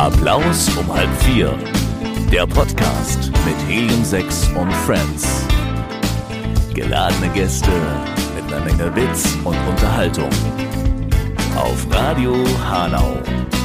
Applaus um 3:30. Der Podcast mit Helium 6 und Friends. Geladene Gäste mit einer Menge Witz und Unterhaltung. Auf Radio Hanau.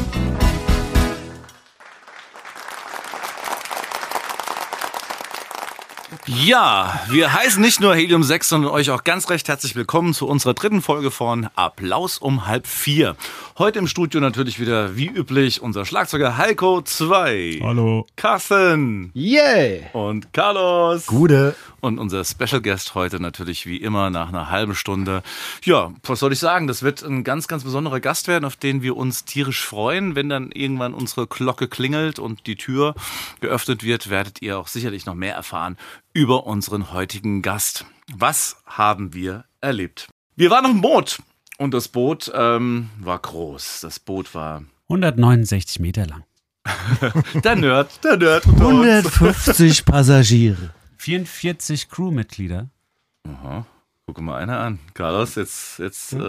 Ja, wir heißen nicht nur Helium 6, sondern euch auch ganz recht herzlich willkommen zu unserer dritten Folge von Applaus um 3:30. Heute im Studio natürlich wieder, wie üblich, unser Schlagzeuger Heiko 2. Hallo. Carsten. Yeah. Und Carlos. Gute. Und unser Special Guest heute natürlich wie immer nach einer halben Stunde. Ja, was soll ich sagen? Das wird ein ganz, ganz besonderer Gast werden, auf den wir uns tierisch freuen. Wenn dann irgendwann unsere Glocke klingelt und die Tür geöffnet wird, werdet ihr auch sicherlich noch mehr erfahren über unseren heutigen Gast. Was haben wir erlebt? Wir waren auf dem Boot und das Boot war groß. Das Boot war 169 Meter lang. der Nerd. 150 Passagiere. 44 Crewmitglieder. Aha. Guck mal einer an. Carlos, jetzt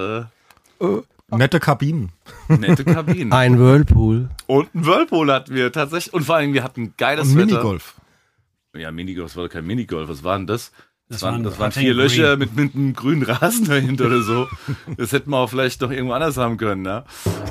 nette Kabinen. nette Kabinen. Ein Whirlpool. Und ein Whirlpool hatten wir tatsächlich. Und vor allem, wir hatten geiles Und Wetter. Minigolf. Ja, Minigolf, das war doch kein Minigolf. Was war denn das? Das waren Putting 4 Löcher Green. mit einem grünen Rasen dahinter oder so. Das hätten wir auch vielleicht noch irgendwo anders haben können, ja.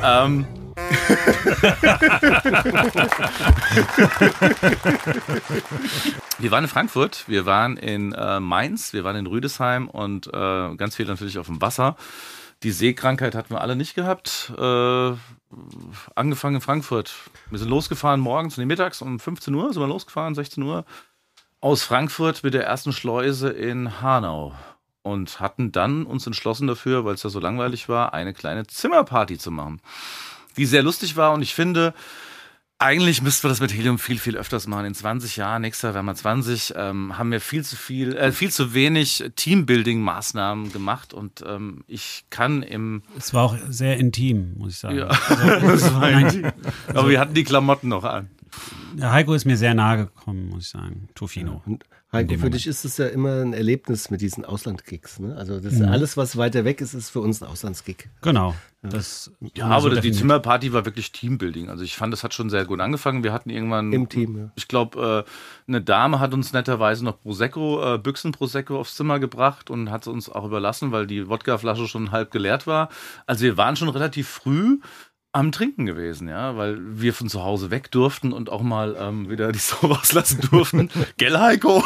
Wir waren in Frankfurt, wir waren in Mainz, wir waren in Rüdesheim und ganz viel natürlich auf dem Wasser. Die Seekrankheit hatten wir alle nicht gehabt. Angefangen in Frankfurt. Wir sind losgefahren morgens, mittags um 15 Uhr sind wir losgefahren, 16 Uhr. Aus Frankfurt mit der ersten Schleuse in Hanau. Und hatten dann uns entschlossen dafür, weil es ja so langweilig war, eine kleine Zimmerparty zu machen. Die sehr lustig war und ich finde, eigentlich müssten wir das mit Helium viel, viel öfters machen. In 20 Jahren, nächstes Jahr werden wir 20, haben wir viel zu wenig Teambuilding-Maßnahmen gemacht und ich kann Es war auch sehr intim, muss ich sagen. Ja. Also, Aber wir hatten die Klamotten noch an. der Heiko ist mir sehr nahe gekommen, muss ich sagen. Tofino. Und Heiko, für dich ist es ja immer ein Erlebnis mit diesen Auslandsgigs. Ne? Also das alles, was weiter weg ist, ist für uns ein Auslandsgig. Genau. Ja, aber die Zimmerparty war wirklich Teambuilding. Also ich fand, das hat schon sehr gut angefangen. Wir hatten irgendwann Im Team, ja. Ich glaube, eine Dame hat uns netterweise noch Büchsen Prosecco aufs Zimmer gebracht und hat uns auch überlassen, weil die Wodkaflasche schon halb geleert war. Also wir waren schon relativ früh am Trinken gewesen, ja, weil wir von zu Hause weg durften und auch mal wieder die Sau rauslassen durften. Gell, Heiko?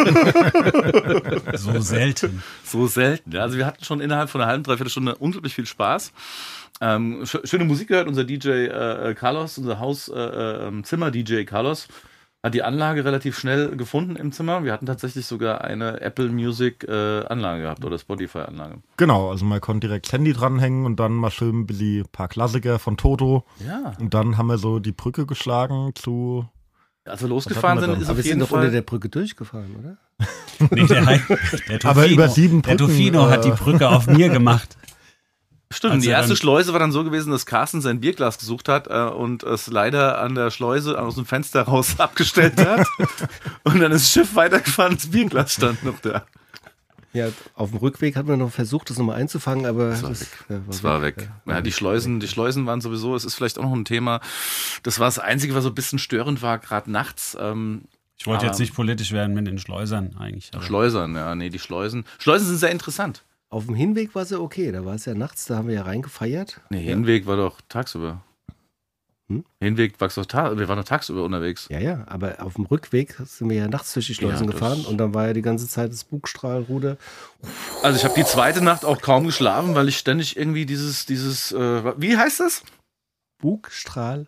So selten. So selten. Ja. Also wir hatten schon innerhalb von einer halben, dreiviertel Stunde unglaublich viel Spaß. Schöne Musik gehört, unser DJ Carlos, unser Zimmer-DJ Carlos, hat die Anlage relativ schnell gefunden im Zimmer. Wir hatten tatsächlich sogar eine Apple Music Anlage gehabt oder Spotify Anlage. Genau, also man konnte direkt das Handy dranhängen und dann mal schön ein paar Klassiker von Toto. Ja. Und dann haben wir so die Brücke geschlagen zu... Also losgefahren Was hatten wir sind, ist dann? Aber auf wir sind jeden doch unter Fall... der Brücke durchgefahren, oder? Nee, der Tofino, Aber über 7 der Brücken, Tofino hat die Brücke auf mir gemacht. Stimmt, Also die erste dann- Schleuse war dann so gewesen, dass Carsten sein Bierglas gesucht hat und es leider an der Schleuse aus dem Fenster raus abgestellt hat. Und dann ist das Schiff weitergefahren, das Bierglas stand noch da. Ja, auf dem Rückweg hat man noch versucht, das nochmal einzufangen, aber Das war weg. Ja, die Schleusen waren sowieso, es ist vielleicht auch noch ein Thema. Das war das Einzige, was so ein bisschen störend war, gerade nachts. Ich wollte jetzt nicht politisch werden mit den Schleusern eigentlich. Aber Schleusern, ja, nee, die Schleusen. Schleusen sind sehr interessant. Auf dem Hinweg war es ja okay, da war es ja nachts, da haben wir ja reingefeiert. Nee, Hinweg war doch tagsüber. Hinweg war doch wir waren doch tagsüber unterwegs. Ja, aber auf dem Rückweg sind wir ja nachts durch die Schleusen Ja, gefahren und dann war ja die ganze Zeit das Bugstrahlruder. Also ich habe die zweite Nacht auch kaum geschlafen, weil ich ständig irgendwie dieses, wie heißt das? Bugstrahlruder?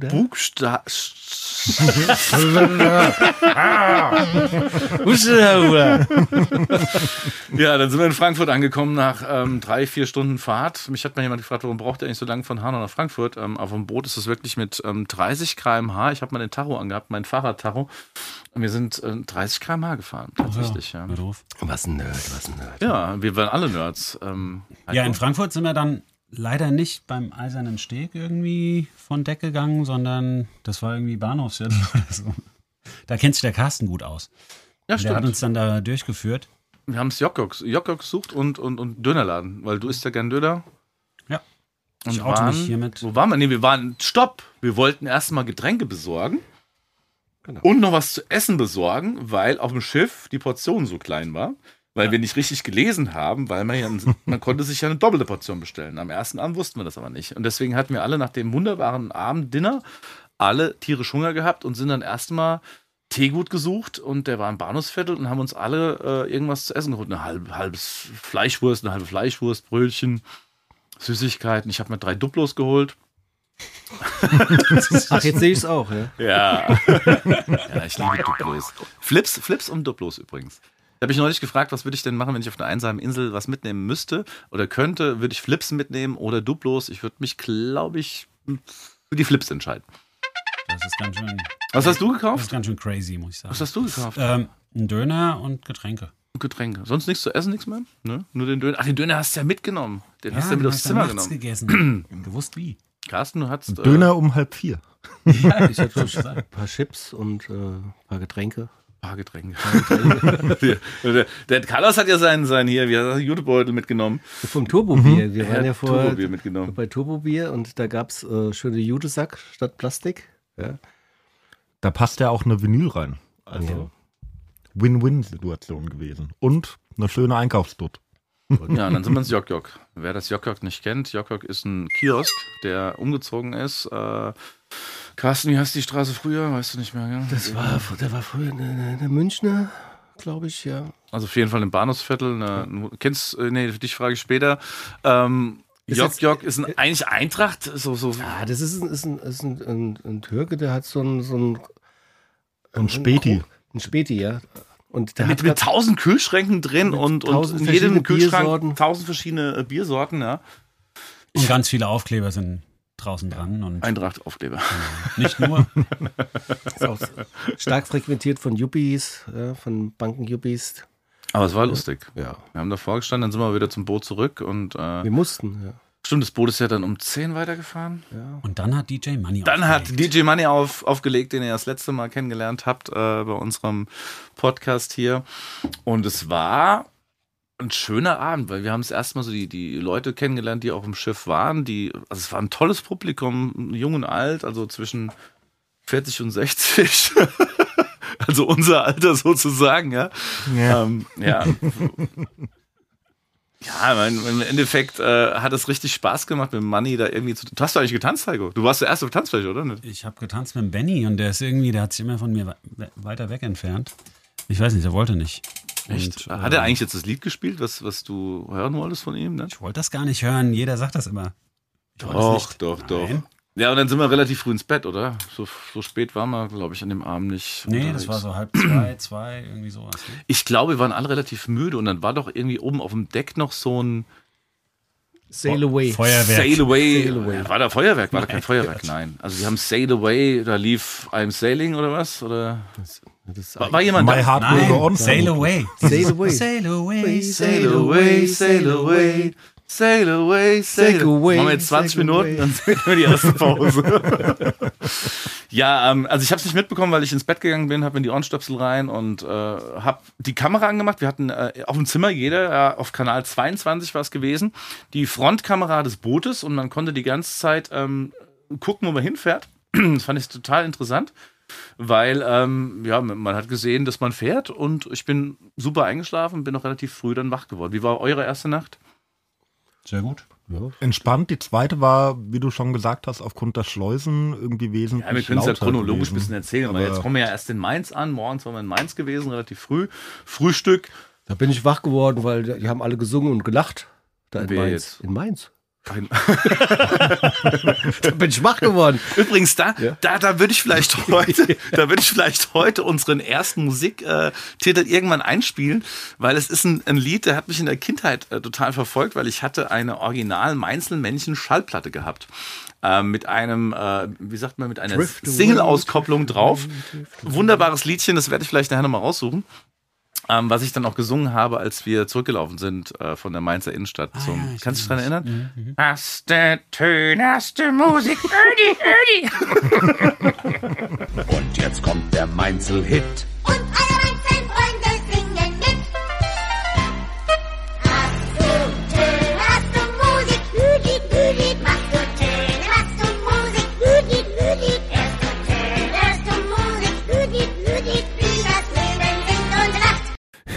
Ja, dann sind wir in Frankfurt angekommen nach 3-4 Stunden Fahrt. Mich hat mal jemand gefragt, warum braucht ihr eigentlich so lange von Hanau nach Frankfurt? Auf dem Boot ist es wirklich mit 30 km/h. Ich habe mal den Tacho angehabt, mein Fahrradtacho. Und wir sind 30 km/h gefahren, tatsächlich. Ja. doof. Was ein Nerd. Ja, wir waren alle Nerds. Ja, in Frankfurt sind wir dann leider nicht beim Eisernen Steg irgendwie von Deck gegangen, sondern das war irgendwie Bahnhofsviertel oder so. Da kennt sich der Carsten gut aus. Ja, Der hat stimmt. uns dann da durchgeführt. Wir haben es Jockok gesucht und Dönerladen, weil du isst ja gern Döner. Ja. Ich oute mich hiermit. Wo waren wir? Nee, stopp! Wir wollten erstmal Getränke besorgen. Genau. Und noch was zu essen besorgen, weil auf dem Schiff die Portion so klein war. Weil wir nicht richtig gelesen haben, weil man konnte sich ja eine doppelte Portion bestellen. Am ersten Abend wussten wir das aber nicht. Und deswegen hatten wir alle nach dem wunderbaren Abenddinner alle tierisch Hunger gehabt und sind dann erstmal Teegut gesucht und der war im Bahnhofsviertel und haben uns alle irgendwas zu essen geholt. Eine halbe Fleischwurst, Brötchen, Süßigkeiten. Ich habe mir 3 Duplos geholt. Ach, jetzt sehe ich es auch, ja. Ja. Ja, ich liebe Duplos. Flips und Duplos übrigens. Da habe ich neulich gefragt, was würde ich denn machen, wenn ich auf einer einsamen Insel was mitnehmen müsste oder könnte. Würde ich Flips mitnehmen oder Duplos? Ich würde mich, glaube ich, für die Flips entscheiden. Das ist ganz schön. Was hast du gekauft? Das ist ganz schön crazy, muss ich sagen. Was hast du gekauft? Ein Döner und Getränke. Getränke. Sonst nichts zu essen, nichts mehr? Ne? Nur den Döner. Ach, den Döner hast du ja mitgenommen. Den hast du ja mit aufs Zimmer genommen. Gegessen. Gewusst wie. Carsten, du hattest... Döner um 3:30. Ja, Ich hatte ein paar Chips und ein paar Getränke. Paar Getränke. Der Carlos hat ja seinen hier, wie heißt das, Jutebeutel mitgenommen. Vom Turbobier. Wir waren ja vorher Turbobier mitgenommen. bei Turbobier und da gab es schöne Jutesack statt Plastik. Ja. Da passt ja auch eine Vinyl rein. Also Ja. Win-Win-Situation gewesen. Und eine schöne Einkaufsdutt. Ja, und dann sind wir ins Jok-Jok. Wer das Jok-Jok nicht kennt, Jok-Jok ist ein Kiosk, der umgezogen ist. Carsten, wie heißt die Straße früher? Weißt du nicht mehr, gell? Der war früher eine Münchner, glaube ich, ja. Also auf jeden Fall im Bahnhofsviertel. Dich frage ich später. Ist Jok-Jok ist eigentlich Eintracht. So. Ah, das ist ein Türke, der hat so ein Späti. Ein Späti, ja. Und der Mit hat 1000 Kühlschränken drin und 1000 in jedem verschiedene Kühlschrank Biersorten. 1000 verschiedene Biersorten, ja. Und ganz viele Aufkleber sind draußen dran. Und Eintracht-Aufkleber. nicht nur. ist auch stark frequentiert von Yuppies, ja, von Banken-Yuppies. Aber es war lustig. Ja. Wir haben davor gestanden, dann sind wir wieder zum Boot zurück und Wir mussten, ja. stimmt, das Boot ist ja dann um 10 weitergefahren. Und dann hat DJ Money Dann hat aufgelegt. DJ Money aufgelegt, den ihr das letzte Mal kennengelernt habt bei unserem Podcast hier. Und es war ein schöner Abend, weil wir haben es erstmal so die Leute kennengelernt, die auch im Schiff waren. Also es war ein tolles Publikum, jung und alt, also zwischen 40 und 60. Also unser Alter sozusagen, ja. Ja. Ja. Ja, im Endeffekt hat es richtig Spaß gemacht, mit Money da irgendwie zu. Du hast doch eigentlich getanzt, Heiko? Du warst der erste auf Tanzfläche, oder nicht? Ich habe getanzt mit Benny und der hat sich immer von mir weiter weg entfernt. Ich weiß nicht, er wollte nicht. Echt? Und, Hat er eigentlich jetzt das Lied gespielt, was du hören wolltest von ihm? Ne? Ich wollte das gar nicht hören. Jeder sagt das immer. Ich wollte es nicht. Doch. Nein. Ja, und dann sind wir relativ früh ins Bett, oder? So spät waren wir, glaube ich, an dem Abend nicht. Nee, unterwegs. das war so 1:30, 2, irgendwie sowas. Ne? Ich glaube, wir waren alle relativ müde und dann war doch irgendwie oben auf dem Deck noch so ein Sail Away. Feuerwerk. Sail Away. Sail Away. War da Feuerwerk? War da kein Feuerwerk? Nein. Also wir haben Sail Away, da lief I'm Sailing oder was? Oder Das war jemand My da? Heart Will Go On. Nein, Sail Away. Sail Away. Sail away, Sail away, sail away, sail away, sail away. Machen wir jetzt 20 sail Minuten, away. dann sind wir die erste Pause. Ja, also ich habe es nicht mitbekommen, weil ich ins Bett gegangen bin, habe in die Ohrenstöpsel rein und habe die Kamera angemacht. Wir hatten auf dem Zimmer jeder, auf Kanal 22 war es gewesen, die Frontkamera des Bootes und man konnte die ganze Zeit gucken, wo man hinfährt. Das fand ich total interessant. Weil, man hat gesehen, dass man fährt und ich bin super eingeschlafen, bin noch relativ früh dann wach geworden. Wie war eure erste Nacht? Sehr gut. Entspannt. Die zweite war, wie du schon gesagt hast, aufgrund der Schleusen irgendwie wesentlich Ja, wir können es ja lauter chronologisch ein gewesen. bisschen erzählen, weil Aber jetzt kommen wir ja erst in Mainz an. Morgens waren wir in Mainz gewesen, relativ früh. Frühstück. Da bin ich wach geworden, weil die haben alle gesungen und gelacht. Da in Wer Mainz. jetzt? In Mainz. Da bin ich wach geworden. Übrigens, da würde ich vielleicht heute unseren ersten Musiktitel irgendwann einspielen, weil es ist ein Lied, der hat mich in der Kindheit total verfolgt, weil ich hatte eine original Mainzelmännchen-Schallplatte gehabt. Mit einem, mit einer Drift away, Single-Auskopplung drift drauf. away, drift away. Wunderbares Liedchen, das werde ich vielleicht nachher nochmal raussuchen. Was ich dann auch gesungen habe, als wir zurückgelaufen sind von der Mainzer Innenstadt. ja, ich Kannst du dich daran erinnern? Erste Töne, erste Musik, Ödi. Und jetzt kommt der Mainzel-Hit. Und alle Mainzelfreunde singen mit. Hast du Musik, Musik, machst du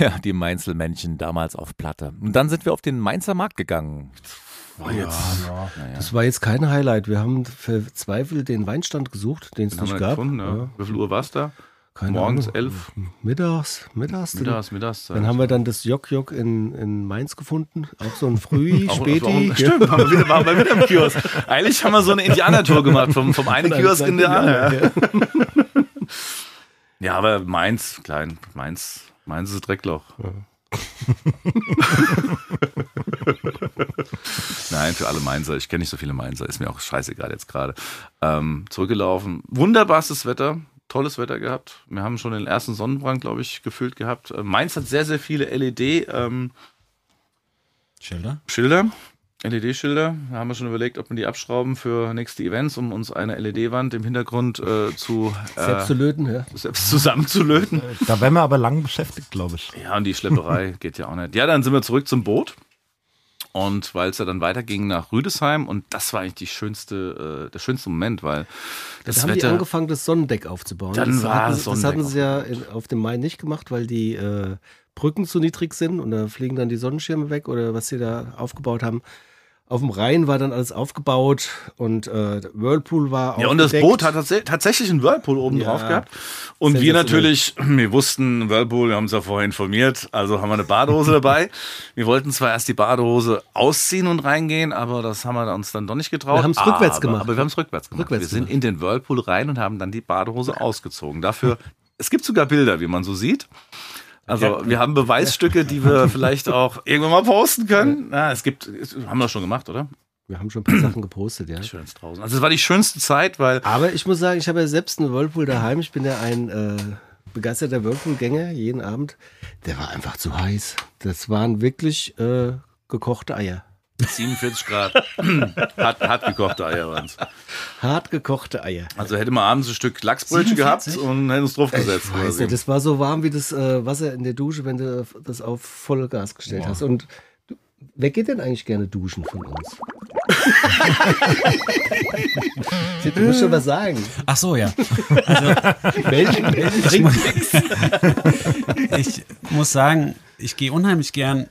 Ja, die Mainzelmännchen damals auf Platte. Und dann sind wir auf den Mainzer Markt gegangen. Das war jetzt kein Highlight. Wir haben verzweifelt den Weinstand gesucht, den es nicht gab. Gefunden, ja. Wie viel Uhr war es da? Keine Morgens Ahnung. 11. Mittags. Mittagszeit. Dann haben wir dann das Jok in Mainz gefunden. Auch so ein Früh, Späti. Stimmt, waren wir wieder im Kiosk. Eigentlich haben wir so eine Indianertour gemacht, vom einen Kiosk in den anderen. Ja, aber Mainz ist ein Dreckloch. Ja. Nein, für alle Mainzer. Ich kenne nicht so viele Mainzer. Ist mir auch scheißegal jetzt gerade. Zurückgelaufen. Wunderbares Wetter. Tolles Wetter gehabt. Wir haben schon den ersten Sonnenbrand, glaube ich, gefühlt gehabt. Mainz hat sehr, sehr viele LED-Schilder. LED-Schilder. Da haben wir schon überlegt, ob wir die abschrauben für nächste Events, um uns eine LED-Wand im Hintergrund selbst zu löten, ja. Selbst zusammenzulöten. Da wären wir aber lang beschäftigt, glaube ich. Ja, und die Schlepperei geht ja auch nicht. Ja, dann sind wir zurück zum Boot. Und weil es ja dann weiterging nach Rüdesheim und das war eigentlich der schönste Moment, weil da haben die angefangen, das Sonnendeck aufzubauen. Dann das hatten sie ja auf dem Main nicht gemacht, weil die Brücken zu niedrig sind und da fliegen dann die Sonnenschirme weg oder was sie da aufgebaut haben. Auf dem Rhein war dann alles aufgebaut und Whirlpool war auch. Ja, und das Boot hat tatsächlich einen Whirlpool oben drauf gehabt. Und wir natürlich, wir wussten, Whirlpool, wir haben uns ja vorher informiert, also haben wir eine Badehose dabei. Wir wollten zwar erst die Badehose ausziehen und reingehen, aber das haben wir uns dann doch nicht getraut. Wir haben es rückwärts gemacht. Aber wir haben es rückwärts gemacht. Wir sind in den Whirlpool rein und haben dann die Badehose ausgezogen. Dafür, es gibt sogar Bilder, wie man so sieht. Also wir haben Beweisstücke, die wir vielleicht auch irgendwann mal posten können. Ja, haben wir schon gemacht, oder? Wir haben schon ein paar Sachen gepostet, ja. Schön draußen. Also es war die schönste Zeit, weil... Aber ich muss sagen, ich habe ja selbst einen Whirlpool daheim. Ich bin ja ein begeisterter Whirlpool-Gänger jeden Abend. Der war einfach zu heiß. Das waren wirklich gekochte Eier. 47 Grad. Hart gekochte Eier waren es. Hart gekochte Eier. Also hätte man abends ein Stück Lachsbrötchen 47? gehabt und hätten es draufgesetzt. Ich weiß nicht, das war so warm wie das Wasser in der Dusche, wenn du das auf volle Gas gestellt hast. Und wer geht denn eigentlich gerne duschen von uns? Du musst schon was sagen. Ach so, ja. Also, ich muss sagen, ich gehe unheimlich gern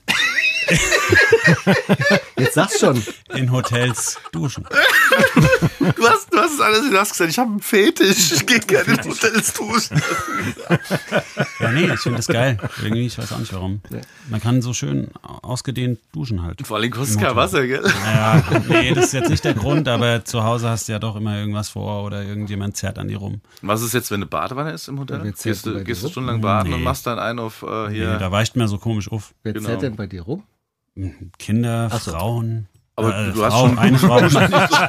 Jetzt sag's schon. in Hotels duschen. Du hast es alles gesagt. Ich habe einen Fetisch. Ich gehe gerne in Hotels duschen. Ja, nee, ich finde das geil. Irgendwie, ich weiß auch nicht warum. Man kann so schön ausgedehnt duschen halt. Vor allem kostet es kein Wasser, gell? Naja, nee, das ist jetzt nicht der Grund, aber zu Hause hast du ja doch immer irgendwas vor oder irgendjemand zerrt an dir rum. Was ist jetzt, wenn eine Badewanne ist im Hotel? Gehst du stundenlang baden und machst dann einen auf hier? Nee, da weicht mir so komisch auf. Wer zerrt denn bei dir rum? Kinder, Frauen. Aber du hast Frau, schon eine Frau. Aber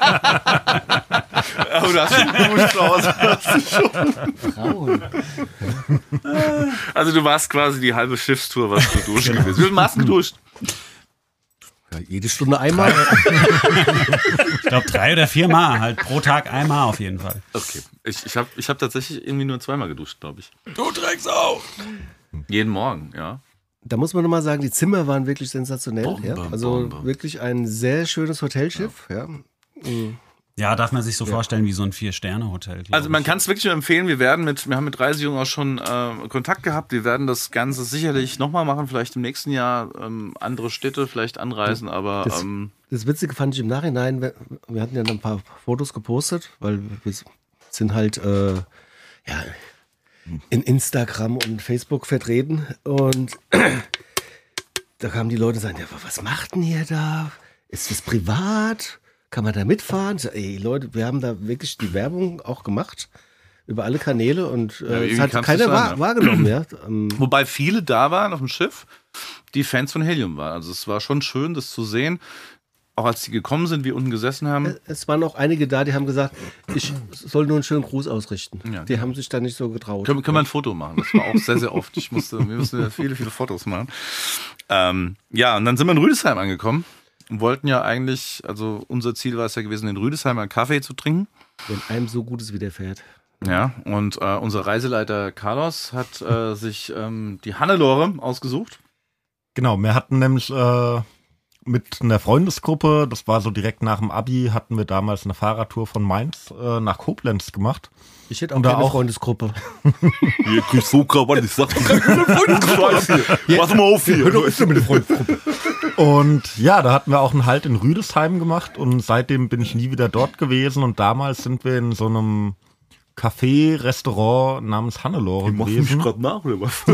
du hast schon geduscht zu Hause. Frauen. Also du warst quasi die halbe Schiffstour, was du duschen gewesen. Wie viel Mal hast du geduscht? Ja, jede Stunde einmal. Ich glaube 3 oder 4 Mal, halt pro Tag einmal auf jeden Fall. Okay. Ich hab tatsächlich irgendwie nur 2-mal geduscht, glaube ich. Du Drecksau! Jeden Morgen, ja. Da muss man nochmal sagen, die Zimmer waren wirklich sensationell. Also wirklich ein sehr schönes Hotelschiff. Ja. Ja, darf man sich so vorstellen wie so ein 4-Sterne-Hotel. Also man kann es wirklich nur empfehlen. Wir haben mit Reisejungen auch schon Kontakt gehabt. Wir werden das Ganze sicherlich nochmal machen, vielleicht im nächsten Jahr andere Städte vielleicht anreisen. Aber das Witzige fand ich im Nachhinein, wir hatten ja dann ein paar Fotos gepostet, weil wir sind halt in Instagram und Facebook vertreten und da kamen die Leute und sagten, ja, was macht denn ihr da? Ist das privat? Kann man da mitfahren? So, ey Leute, wir haben da wirklich die Werbung auch gemacht über alle Kanäle und es hat keiner wahrgenommen. Ja. Wobei viele da waren auf dem Schiff, die Fans von Helium waren. Also es war schon schön, das zu sehen. Auch als die gekommen sind, wir unten gesessen haben. Es waren auch einige da, die haben gesagt, ich soll nur einen schönen Gruß ausrichten. Ja, die haben sich da nicht so getraut. Können wir ein Foto machen? Das war auch sehr, sehr oft. Wir mussten ja viele, viele Fotos machen. Ja, und dann sind wir in Rüdesheim angekommen und wollten ja eigentlich, also unser Ziel war es ja gewesen, in Rüdesheim einen Kaffee zu trinken. Wenn einem so Gutes widerfährt. Ja, und unser Reiseleiter Carlos hat sich die Hannelore ausgesucht. Genau, wir hatten nämlich mit einer Freundesgruppe, das war so direkt nach dem Abi, hatten wir damals eine Fahrradtour von Mainz nach Koblenz gemacht. Ich hätte auch Und da keine auch- Freundesgruppe. Hier kriegst du gerade, ich sag dir, Scheiße hier. Pass mal auf hier. Und ja, da hatten wir auch einen Halt in Rüdesheim gemacht und seitdem bin ich nie wieder dort gewesen und damals sind wir in so einem Café, Restaurant namens Hannelore Machst du mich gewesen. gerade nach oder was?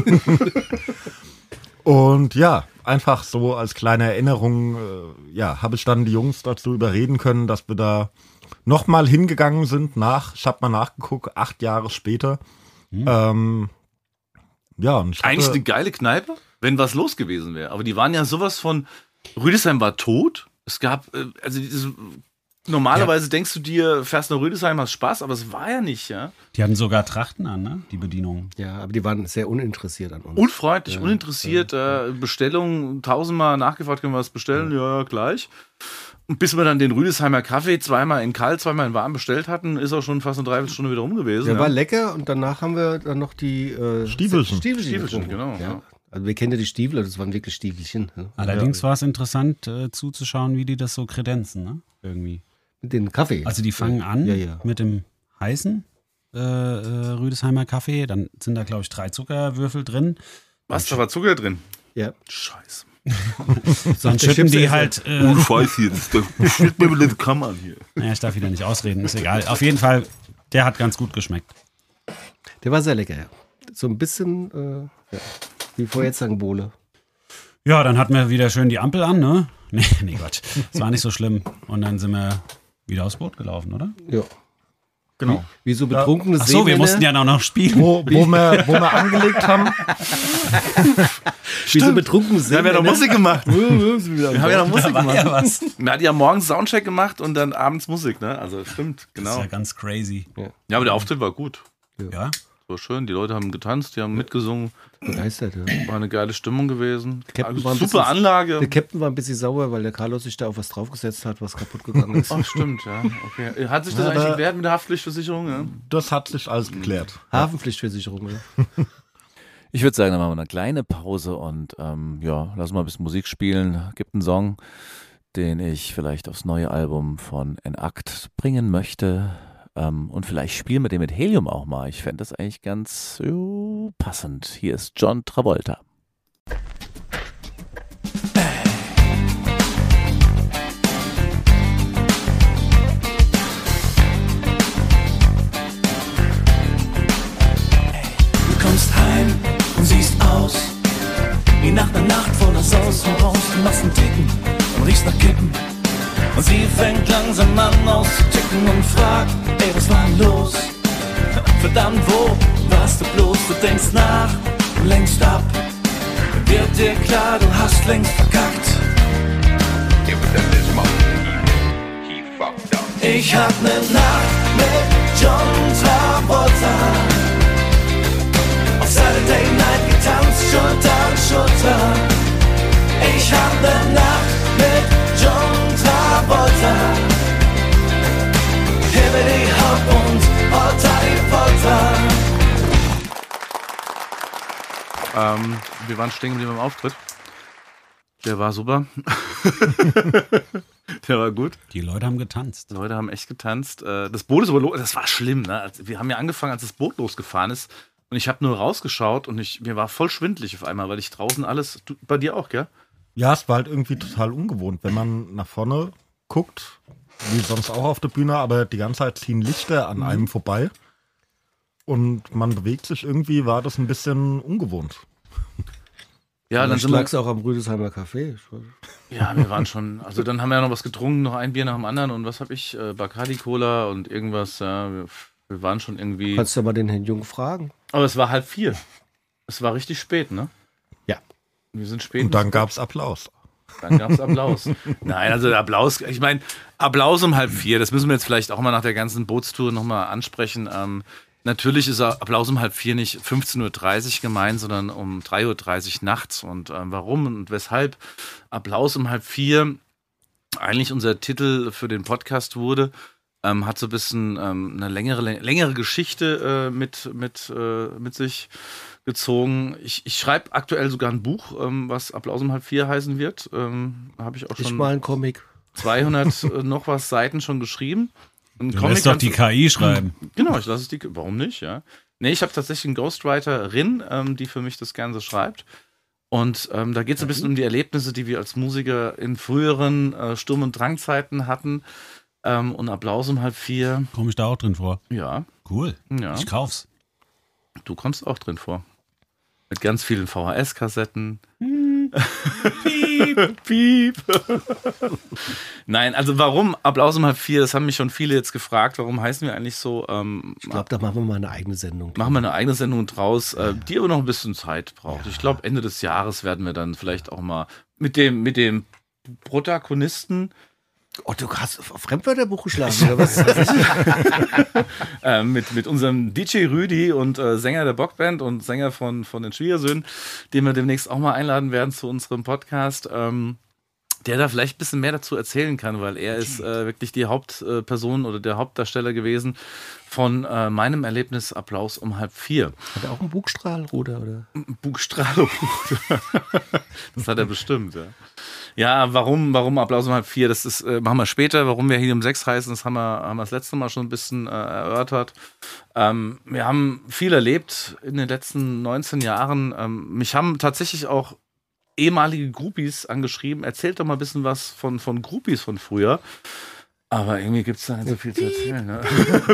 Und ja, einfach so als kleine Erinnerung, habe ich dann die Jungs dazu überreden können, dass wir da nochmal hingegangen sind ich habe mal nachgeguckt, 8 Jahre später. Und ich Eigentlich hatte, eine geile Kneipe, wenn was los gewesen wäre. Aber die waren ja sowas von, Rüdesheim war tot. Es gab, normalerweise denkst du dir, fährst nach Rüdesheim, hast Spaß, aber es war ja nicht, ja. Die hatten sogar Trachten an, ne? Die Bedienung. Ja, aber die waren sehr uninteressiert an uns. Unfreundlich, uninteressiert, Bestellung, 1000-mal nachgefragt, können wir was bestellen? Ja, gleich. Und bis wir dann den Rüdesheimer Kaffee zweimal in kalt, zweimal in warm bestellt hatten, ist auch schon fast eine Dreiviertelstunde wieder rum gewesen. Der ja. war lecker und danach haben wir dann noch die Stiefelchen. Stiefelchen, getrunken. genau, Ja. ja. Also wir kennen ja die Stiefel, das waren wirklich Stiefelchen. Ne? Allerdings war es interessant zuzuschauen, wie die das so kredenzen, ne? Irgendwie. Mit den Kaffee. Also die fangen an Ja. mit dem heißen Rüdesheimer Kaffee, dann sind da, glaube ich, 3 Zuckerwürfel drin. Was, da war Zucker drin? Ja. Scheiße. Dann schütten die halt, Oh, Scheiße hier. Das steht mir wieder die Kammer an hier. naja, ich darf wieder nicht ausreden, ist egal. Auf jeden Fall, der hat ganz gut geschmeckt. Der war sehr lecker, ja. So ein bisschen wie Feuerzangenbowle. Ja, dann hatten wir wieder schön die Ampel an, ne? Nee, Quatsch. Es war nicht so schlimm. Und dann sind wir wieder aufs Boot gelaufen, oder? Ja. genau. Wie so betrunkene Ach so, wir Seemänner. mussten ja noch spielen. Wo wir angelegt haben, Wie so betrunkene Wir haben ja noch Musik gemacht. Wir haben ja noch Musik Da war gemacht. ja was. Wir hatten ja morgens Soundcheck gemacht und dann abends Musik, ne? Also stimmt, Das ist genau. ja ganz crazy. Ja, aber der Auftritt war gut. Ja? War schön, die Leute haben getanzt, die haben mitgesungen. begeistert, ja. War eine geile Stimmung gewesen. Captain Also war ein super bisschen- Anlage. Der Captain war ein bisschen sauer, weil der Carlos sich da auf was draufgesetzt hat, was kaputt gegangen ist. Ach, stimmt, ja. Okay. Hat sich das Ja, eigentlich aber- geklärt mit der Haftpflichtversicherung? Ja? das hat sich alles geklärt. Hafenpflichtversicherung, ja. Ich würde sagen, dann machen wir eine kleine Pause und lass mal ein bisschen Musik spielen. Gibt einen Song, den ich vielleicht aufs neue Album von Enakt bringen möchte. Und vielleicht spielen wir den mit Helium auch mal. Ich fände das eigentlich ganz passend. Hier ist John Travolta. Du kommst heim und siehst aus wie nach einer Nacht voller Saus voraus. Du machst einen Ticken und riechst nach Kippen. Und sie fängt langsam an auszuticken und fragt, ey, was war denn los? Verdammt, wo warst du bloß? Du denkst nach und lenkst ab. Wird dir klar, du hast längst verkackt. Ich hab ne Nacht mit John Travolta auf Saturday Night getanzt, Schulter an Schulter. Ich hab ne Nacht mit John Travolta. Hibbidi Hop und Polter die Polter. Wir waren stehen geblieben beim Auftritt. Der war super. Der war gut. Die Leute haben getanzt. Die Leute haben echt getanzt. Das Boot ist aber das war schlimm. Ne? Wir haben ja angefangen, als das Boot losgefahren ist. Und ich habe nur rausgeschaut und mir war voll schwindelig auf einmal, weil ich draußen alles. Bei dir auch, gell? Ja, es war halt irgendwie total ungewohnt, wenn man nach vorne guckt, wie sonst auch auf der Bühne, aber die ganze Zeit ziehen Lichter an einem vorbei und man bewegt sich irgendwie, war das ein bisschen ungewohnt. Ja, dann Dann sind wir. lag's auch am Rüdesheimer Café. Ja, wir waren schon. Also dann haben wir ja noch was getrunken, noch ein Bier nach dem anderen und was habe ich? Bacardi Cola und irgendwas. Ja, wir waren schon irgendwie. Kannst du mal den Herrn Jung fragen? Aber es war 3:30. Es war richtig spät, ne? Ja. Wir sind spät. Und dann gab's Applaus. Dann gab es Applaus. Nein, also der Applaus, ich meine, Applaus um 3:30, das müssen wir jetzt vielleicht auch mal nach der ganzen Bootstour nochmal ansprechen. Natürlich ist Applaus um 3:30 nicht 15:30 Uhr gemeint, sondern um 3:30 Uhr nachts. Und warum und weshalb Applaus um 3:30 eigentlich unser Titel für den Podcast wurde. Hat so ein bisschen eine längere Geschichte mit sich gezogen. Ich schreibe aktuell sogar ein Buch, was Applaus um 3:30 heißen wird. Habe ich auch schon. Ich mal ein Comic. 200 noch was Seiten schon geschrieben. Du lässt doch die KI schreiben. Genau, ich lasse es warum nicht, ja. Nee, ich habe tatsächlich eine Ghostwriterin, die für mich das Ganze schreibt. Und da geht es ein bisschen um die Erlebnisse, die wir als Musiker in früheren Sturm- und Drangzeiten hatten. Und Applaus um 3:30. Komme ich da auch drin vor? Ja. Cool. Ja. Ich kauf's. Du kommst auch drin vor. Mit ganz vielen VHS-Kassetten. Piep. Piep. Nein, also warum Applaus um 3:30? Das haben mich schon viele jetzt gefragt. Warum heißen wir eigentlich so? Ich glaube, da machen wir mal eine eigene Sendung. Machen wir eine eigene Sendung draus, die aber noch ein bisschen Zeit braucht. Ja. Ich glaube, Ende des Jahres werden wir dann vielleicht auch mal mit dem Protagonisten. Oh, du hast Fremdwörterbuch geschlagen, oder was? mit unserem DJ Rüdi und Sänger der Bockband und Sänger von den Schwiegersöhnen, den wir demnächst auch mal einladen werden zu unserem Podcast, der da vielleicht ein bisschen mehr dazu erzählen kann, weil er ist wirklich die Hauptperson oder der Hauptdarsteller gewesen von meinem Erlebnis Applaus um 3:30. Hat er auch einen Bugstrahlruder, oder? Bugstrahlruder. Das hat er bestimmt, ja. Ja, warum Applaus um 3:30? Das ist, machen wir später. Warum wir Helium 6 heißen, das haben wir das letzte Mal schon ein bisschen erörtert. Wir haben viel erlebt in den letzten 19 Jahren. Mich haben tatsächlich auch ehemalige Groupies angeschrieben. Erzählt doch mal ein bisschen was von Groupies von früher. Aber irgendwie gibt es da nicht so viel zu erzählen. Ne?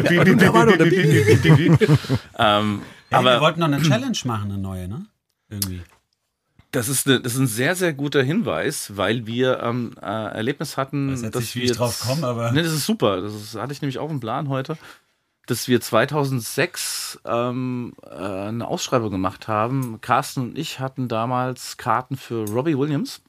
Aber wir wollten noch eine Challenge machen, eine neue, ne? Irgendwie. Das ist ein sehr, sehr guter Hinweis, weil wir Erlebnis hatten, dass nicht, wie ich drauf komme, aber. Ne, das ist super. Das hatte ich nämlich auch im Plan heute, dass wir 2006 eine Ausschreibung gemacht haben. Carsten und ich hatten damals Karten für Robbie Williams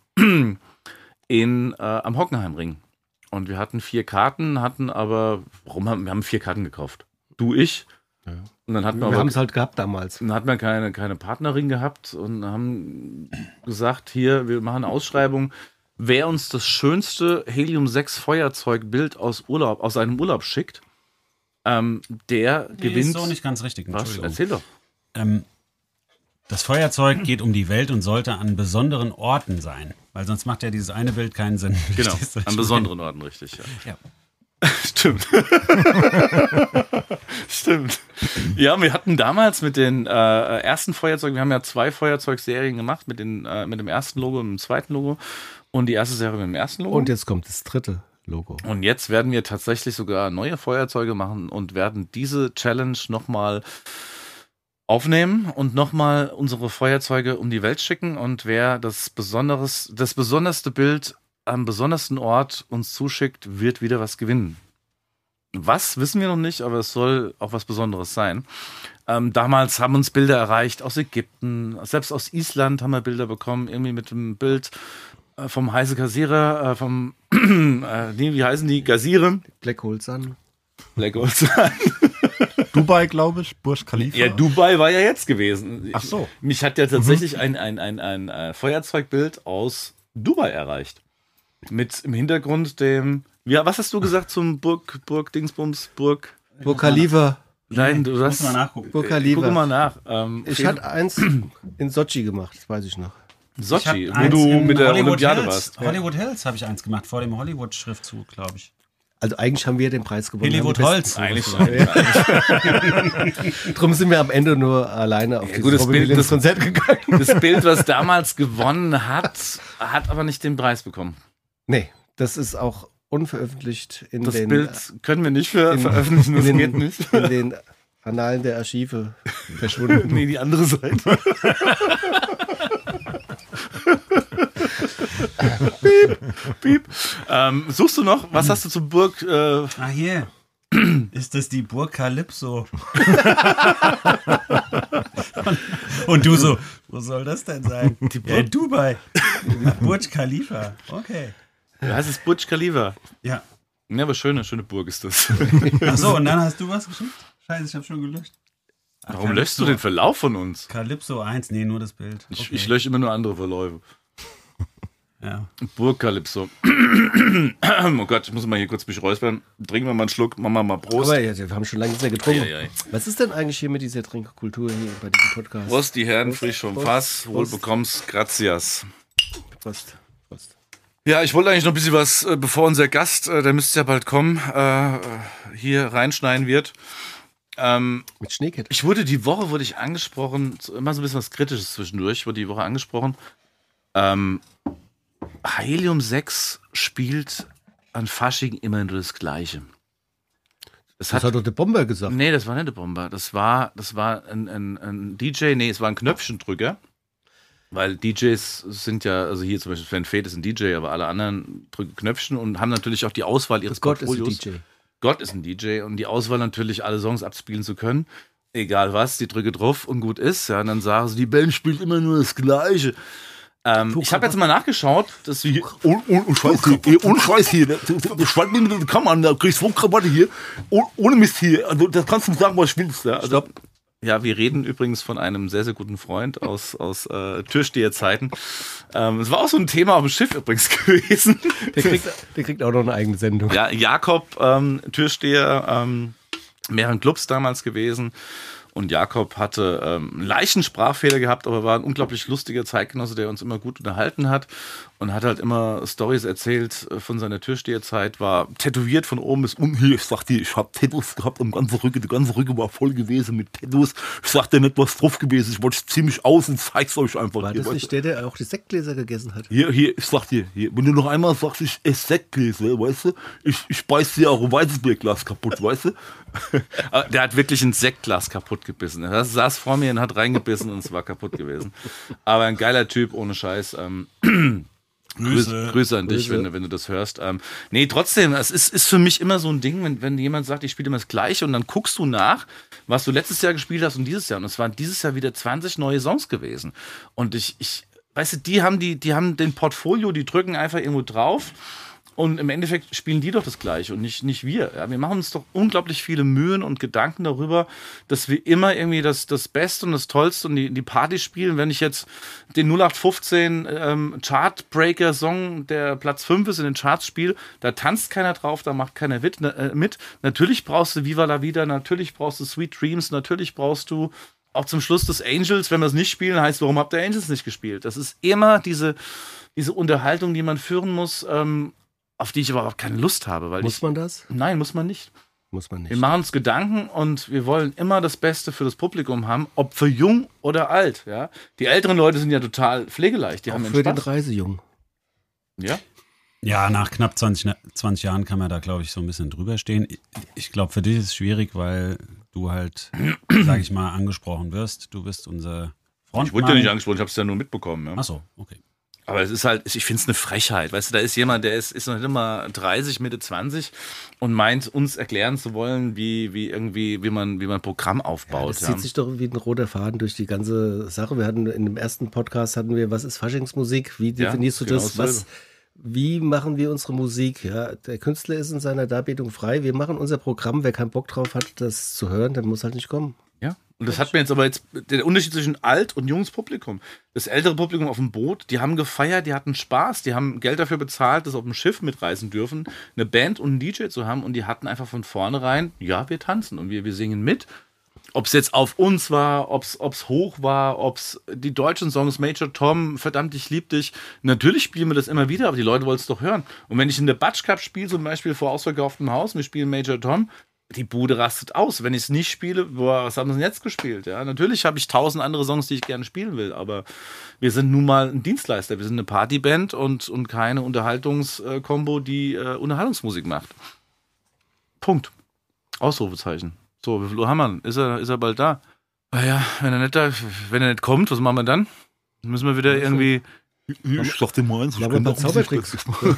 am Hockenheimring. Und wir hatten 4 Karten, wir haben 4 Karten gekauft. Du, ich. Ja. Und dann wir haben es halt gehabt damals. Dann hatten wir keine Partnerin gehabt und haben gesagt, hier, wir machen eine Ausschreibung. Wer uns das schönste Helium-6 Feuerzeugbild aus einem Urlaub schickt, der gewinnt. Ist so nicht ganz richtig. Was? Erzähl doch. Das Feuerzeug geht um die Welt und sollte an besonderen Orten sein. Weil sonst macht ja dieses eine Bild keinen Sinn. Genau, an besonderen Orten, richtig. Ja. Stimmt. Stimmt. Ja, wir hatten damals mit den ersten Feuerzeugen, wir haben ja 2 Feuerzeugserien gemacht, mit dem ersten Logo und dem zweiten Logo. Und die erste Serie mit dem ersten Logo. Und jetzt kommt das 3. Logo. Und jetzt werden wir tatsächlich sogar neue Feuerzeuge machen und werden diese Challenge nochmal aufnehmen und nochmal unsere Feuerzeuge um die Welt schicken. Und wer das besonderste Bild am besondersten Ort uns zuschickt, wird wieder was gewinnen. Was, wissen wir noch nicht, aber es soll auch was Besonderes sein. Damals haben uns Bilder erreicht aus Ägypten, selbst aus Island haben wir Bilder bekommen, irgendwie mit dem Bild vom Heiße Kassierer, wie heißen die? Gaziere? Black Hole Sun. Black Hole Sun. Dubai, glaube ich, Burj Khalifa. Ja, Dubai war ja jetzt gewesen. Ach so. Mich hat ja tatsächlich ein Feuerzeugbild aus Dubai erreicht. Mit im Hintergrund was hast du gesagt zum Burg Khalifa. Nein, du hast. Muss mal nachgucken. Burj Khalifa. Guck mal nach. Ich hatte eins in Sochi gemacht, das weiß ich noch. Sochi, wo du mit der Olympiade warst. Hollywood Hills habe ich eins gemacht, vor dem Hollywood-Schriftzug, glaube ich. Also eigentlich haben wir den Preis gewonnen. Hollywood Holz. Eigentlich so. Drum sind wir am Ende nur alleine auf dieses Robbie Williams Konzert gegangen. Das Bild, was damals gewonnen hat aber nicht den Preis bekommen. Nee, das ist auch unveröffentlicht in das den... Das Bild können wir nicht veröffentlichen, das geht nicht. In den Annalen der Archive verschwunden. Nee, die andere Seite. Piep, piep. Suchst du noch? Was hast du zur Burg? Hier. Ist das die Burg Calypso? Und du so, wo soll das denn sein? In Dubai. Burj Khalifa. Okay. Ja, heißt es Burj Khalifa? Ja. Ja, aber schöne Burg ist das. Achso, und dann hast du was geschickt? Scheiße, ich hab schon gelöscht. Warum löschst du den Verlauf von uns? Calypso 1, nee, nur das Bild. Ich lösche immer nur andere Verläufe. Ja. Burgkalypso. Oh Gott, ich muss mal hier kurz mich räuspern. Trinken wir mal einen Schluck, machen wir mal Prost. Aber ja, wir haben schon lange nicht mehr getrunken. Ei. Was ist denn eigentlich hier mit dieser Trinkkultur hier bei diesem Podcast? Prost, die Herren, frisch vom Fass. Wohl bekommst, gracias. Prost. Ja, ich wollte eigentlich noch ein bisschen was, bevor unser Gast, der müsste ja bald kommen, hier reinschneiden wird. Mit Schneekett. Die Woche wurde ich angesprochen, immer so ein bisschen was Kritisches zwischendurch, wurde die Woche angesprochen. Helium 6 spielt an Fasching immer nur das Gleiche. Das hat doch der Bomber gesagt. Nee, das war nicht der Bomber. Das war ein DJ, es war ein Knöpfchendrücker. Weil DJs sind ja, also hier zum Beispiel Sven Feth ist ein DJ, aber alle anderen drücken Knöpfchen und haben natürlich auch die Auswahl ihres Portfolios. Gott ist ein DJ und die Auswahl natürlich, alle Songs abspielen zu können. Egal was, die drücke drauf und gut ist. Ja, und dann sagen sie, die Band spielt immer nur das Gleiche. Ich habe jetzt mal nachgeschaut, dass wir ohne Scheiß hier, du schreibst mir mit der Kamera an, da kriegst du Krawatte hier, ohne Mist hier, also das kannst du sagen, was willst. Ja. Stopp. Ja, wir reden übrigens von einem sehr, sehr guten Freund aus Türsteherzeiten. Es war auch so ein Thema auf dem Schiff übrigens gewesen. Der kriegt auch noch eine eigene Sendung. Ja, Jakob, Türsteher, mehreren Clubs damals gewesen. Und Jakob hatte einen leichten Sprachfehler gehabt, aber war ein unglaublich lustiger Zeitgenosse, der uns immer gut unterhalten hat und hat halt immer Storys erzählt von seiner Türsteherzeit, war tätowiert von oben bis unten. Hier, ich sag dir, ich hab Tattoos gehabt am ganzen Rücken, die ganze Rücken war voll gewesen mit Tattoos. Ich sag dir nicht, was drauf gewesen, ich wollte ziemlich aus und zeig's euch einfach. War das nicht der auch die Sektgläser gegessen hat? Hier, ich sag dir, wenn du noch einmal sagst, ich esse Sektgläser, weißt du, ich beiß dir auch ein Weißbierglas kaputt, weißt du? Der hat wirklich ein Sektglas kaputt gebissen. Er saß vor mir und hat reingebissen und es war kaputt gewesen. Aber ein geiler Typ, ohne Scheiß. Grüße an dich, wenn du das hörst. Nee, trotzdem, es ist für mich immer so ein Ding, wenn jemand sagt, ich spiele immer das Gleiche und dann guckst du nach, was du letztes Jahr gespielt hast und dieses Jahr. Und es waren dieses Jahr wieder 20 neue Songs gewesen. Und weißt du, die haben den Portfolio, die drücken einfach irgendwo drauf. Und im Endeffekt spielen die doch das Gleiche und nicht wir. Ja, wir machen uns doch unglaublich viele Mühen und Gedanken darüber, dass wir immer irgendwie das Beste und das Tollste und die Party spielen. Wenn ich jetzt den 0815 Chartbreaker-Song, der Platz 5 ist, in den Charts spiele, da tanzt keiner drauf, da macht keiner mit. Natürlich brauchst du Viva la Vida, natürlich brauchst du Sweet Dreams, natürlich brauchst du auch zum Schluss des Angels. Wenn wir es nicht spielen, heißt, warum habt ihr Angels nicht gespielt? Das ist immer diese Unterhaltung, die man führen muss, auf die ich überhaupt keine Lust habe. Muss man das? Nein, muss man nicht. Muss man nicht. Wir machen uns Gedanken und wir wollen immer das Beste für das Publikum haben, ob für jung oder alt. Ja? Die älteren Leute sind ja total pflegeleicht. Die auch haben für den Reisejungen. Ja? Ja, nach knapp 20 Jahren kann man da, glaube ich, so ein bisschen drüber stehen. Ich glaube, für dich ist es schwierig, weil du halt, sage ich mal, angesprochen wirst. Du bist unser Frontmann. Ich wurde ja nicht angesprochen, ich habe es ja nur mitbekommen. Ja? Ach so, okay. Aber es ist halt, ich finde es eine Frechheit. Weißt du, da ist jemand, der ist noch nicht mal 30, Mitte 20 und meint, uns erklären zu wollen, wie man Programm aufbaut. Ja, das zieht sich doch wie ein roter Faden durch die ganze Sache. Wir hatten in dem ersten Podcast was ist Faschingsmusik? Wie definierst du das? Wie machen wir unsere Musik? Ja, der Künstler ist in seiner Darbietung frei. Wir machen unser Programm. Wer keinen Bock drauf hat, das zu hören, der muss halt nicht kommen. Ja, und das hat mir jetzt aber der Unterschied zwischen alt und junges Publikum. Das ältere Publikum auf dem Boot, die haben gefeiert, die hatten Spaß, die haben Geld dafür bezahlt, dass auf dem Schiff mitreisen dürfen, eine Band und einen DJ zu haben und die hatten einfach von vornherein, ja, wir tanzen und wir singen mit. Ob es jetzt auf uns war, ob es hoch war, ob es die deutschen Songs, Major Tom, verdammt, ich lieb dich. Natürlich spielen wir das immer wieder, aber die Leute wollen es doch hören. Und wenn ich in der Batsch Cup spiele, zum Beispiel vor ausverkauftem Haus, wir spielen Major Tom, die Bude rastet aus. Wenn ich es nicht spiele, was haben wir denn jetzt gespielt? Ja, natürlich habe ich 1000 andere Songs, die ich gerne spielen will, aber wir sind nun mal ein Dienstleister. Wir sind eine Partyband und keine Unterhaltungskombo, die Unterhaltungsmusik macht. Punkt. Ausrufezeichen. So, wie viel Uhr haben wir? Ist er bald da? Naja, wenn er nicht kommt, was machen wir dann? Müssen wir wieder irgendwie... Ich sag dir mal eins, ich kann Zaubertricks.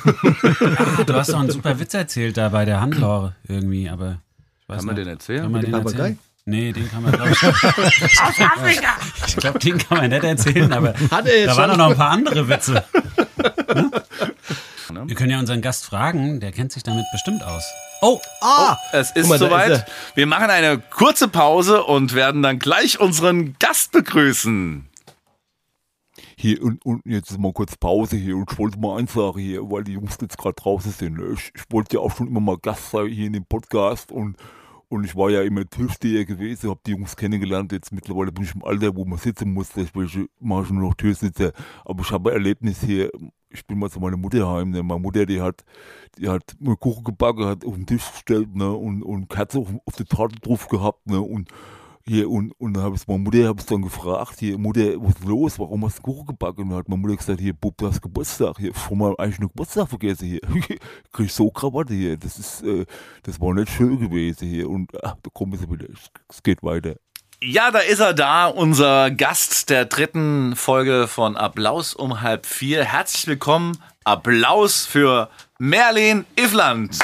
Du hast doch einen super Witz erzählt da bei der Handlore irgendwie, aber... Kann man den erzählen? Kann man den erzählen? Nee, den kann man, glaube ich... Aus Afrika! Ich glaube, den kann man nicht erzählen, aber da waren doch noch ein paar andere Witze. Ne? Wir können ja unseren Gast fragen, der kennt sich damit bestimmt aus. Es ist soweit. Wir machen eine kurze Pause und werden dann gleich unseren Gast begrüßen. Hier und jetzt mal kurz Pause hier und ich wollte mal eins sagen hier, weil die Jungs jetzt gerade draußen sind. Ne? Ich wollte ja auch schon immer mal Gast sein hier in dem Podcast und ich war ja immer Türsteher gewesen, habe die Jungs kennengelernt. Jetzt mittlerweile bin ich im Alter, wo man sitzen muss. Ich mache schon noch Türsitzer. Aber ich habe ein Erlebnis hier. Ich bin mal zu meiner Mutter heim. Ne? Meine Mutter, die hat mir Kuchen gebacken, hat auf den Tisch gestellt, ne? und Katze auf der Torte drauf gehabt. Ne? Und dann habe ich meine Mutter dann gefragt, hier, Mutter, was ist los? Warum hast du Kuchen gebacken? Und dann hat meine Mutter gesagt, hier, Bub, du hast Geburtstag. Hier, schon mal eigentlich einen Geburtstag vergessen hier. Krieg ich so Krawatte hier. Das war nicht schön gewesen hier. Und da kommen sie wieder. Es geht weiter. Ja, da ist er da, unser Gast der 3. Folge von Applaus um 3:30. Herzlich willkommen. Applaus für Merlin Iffland.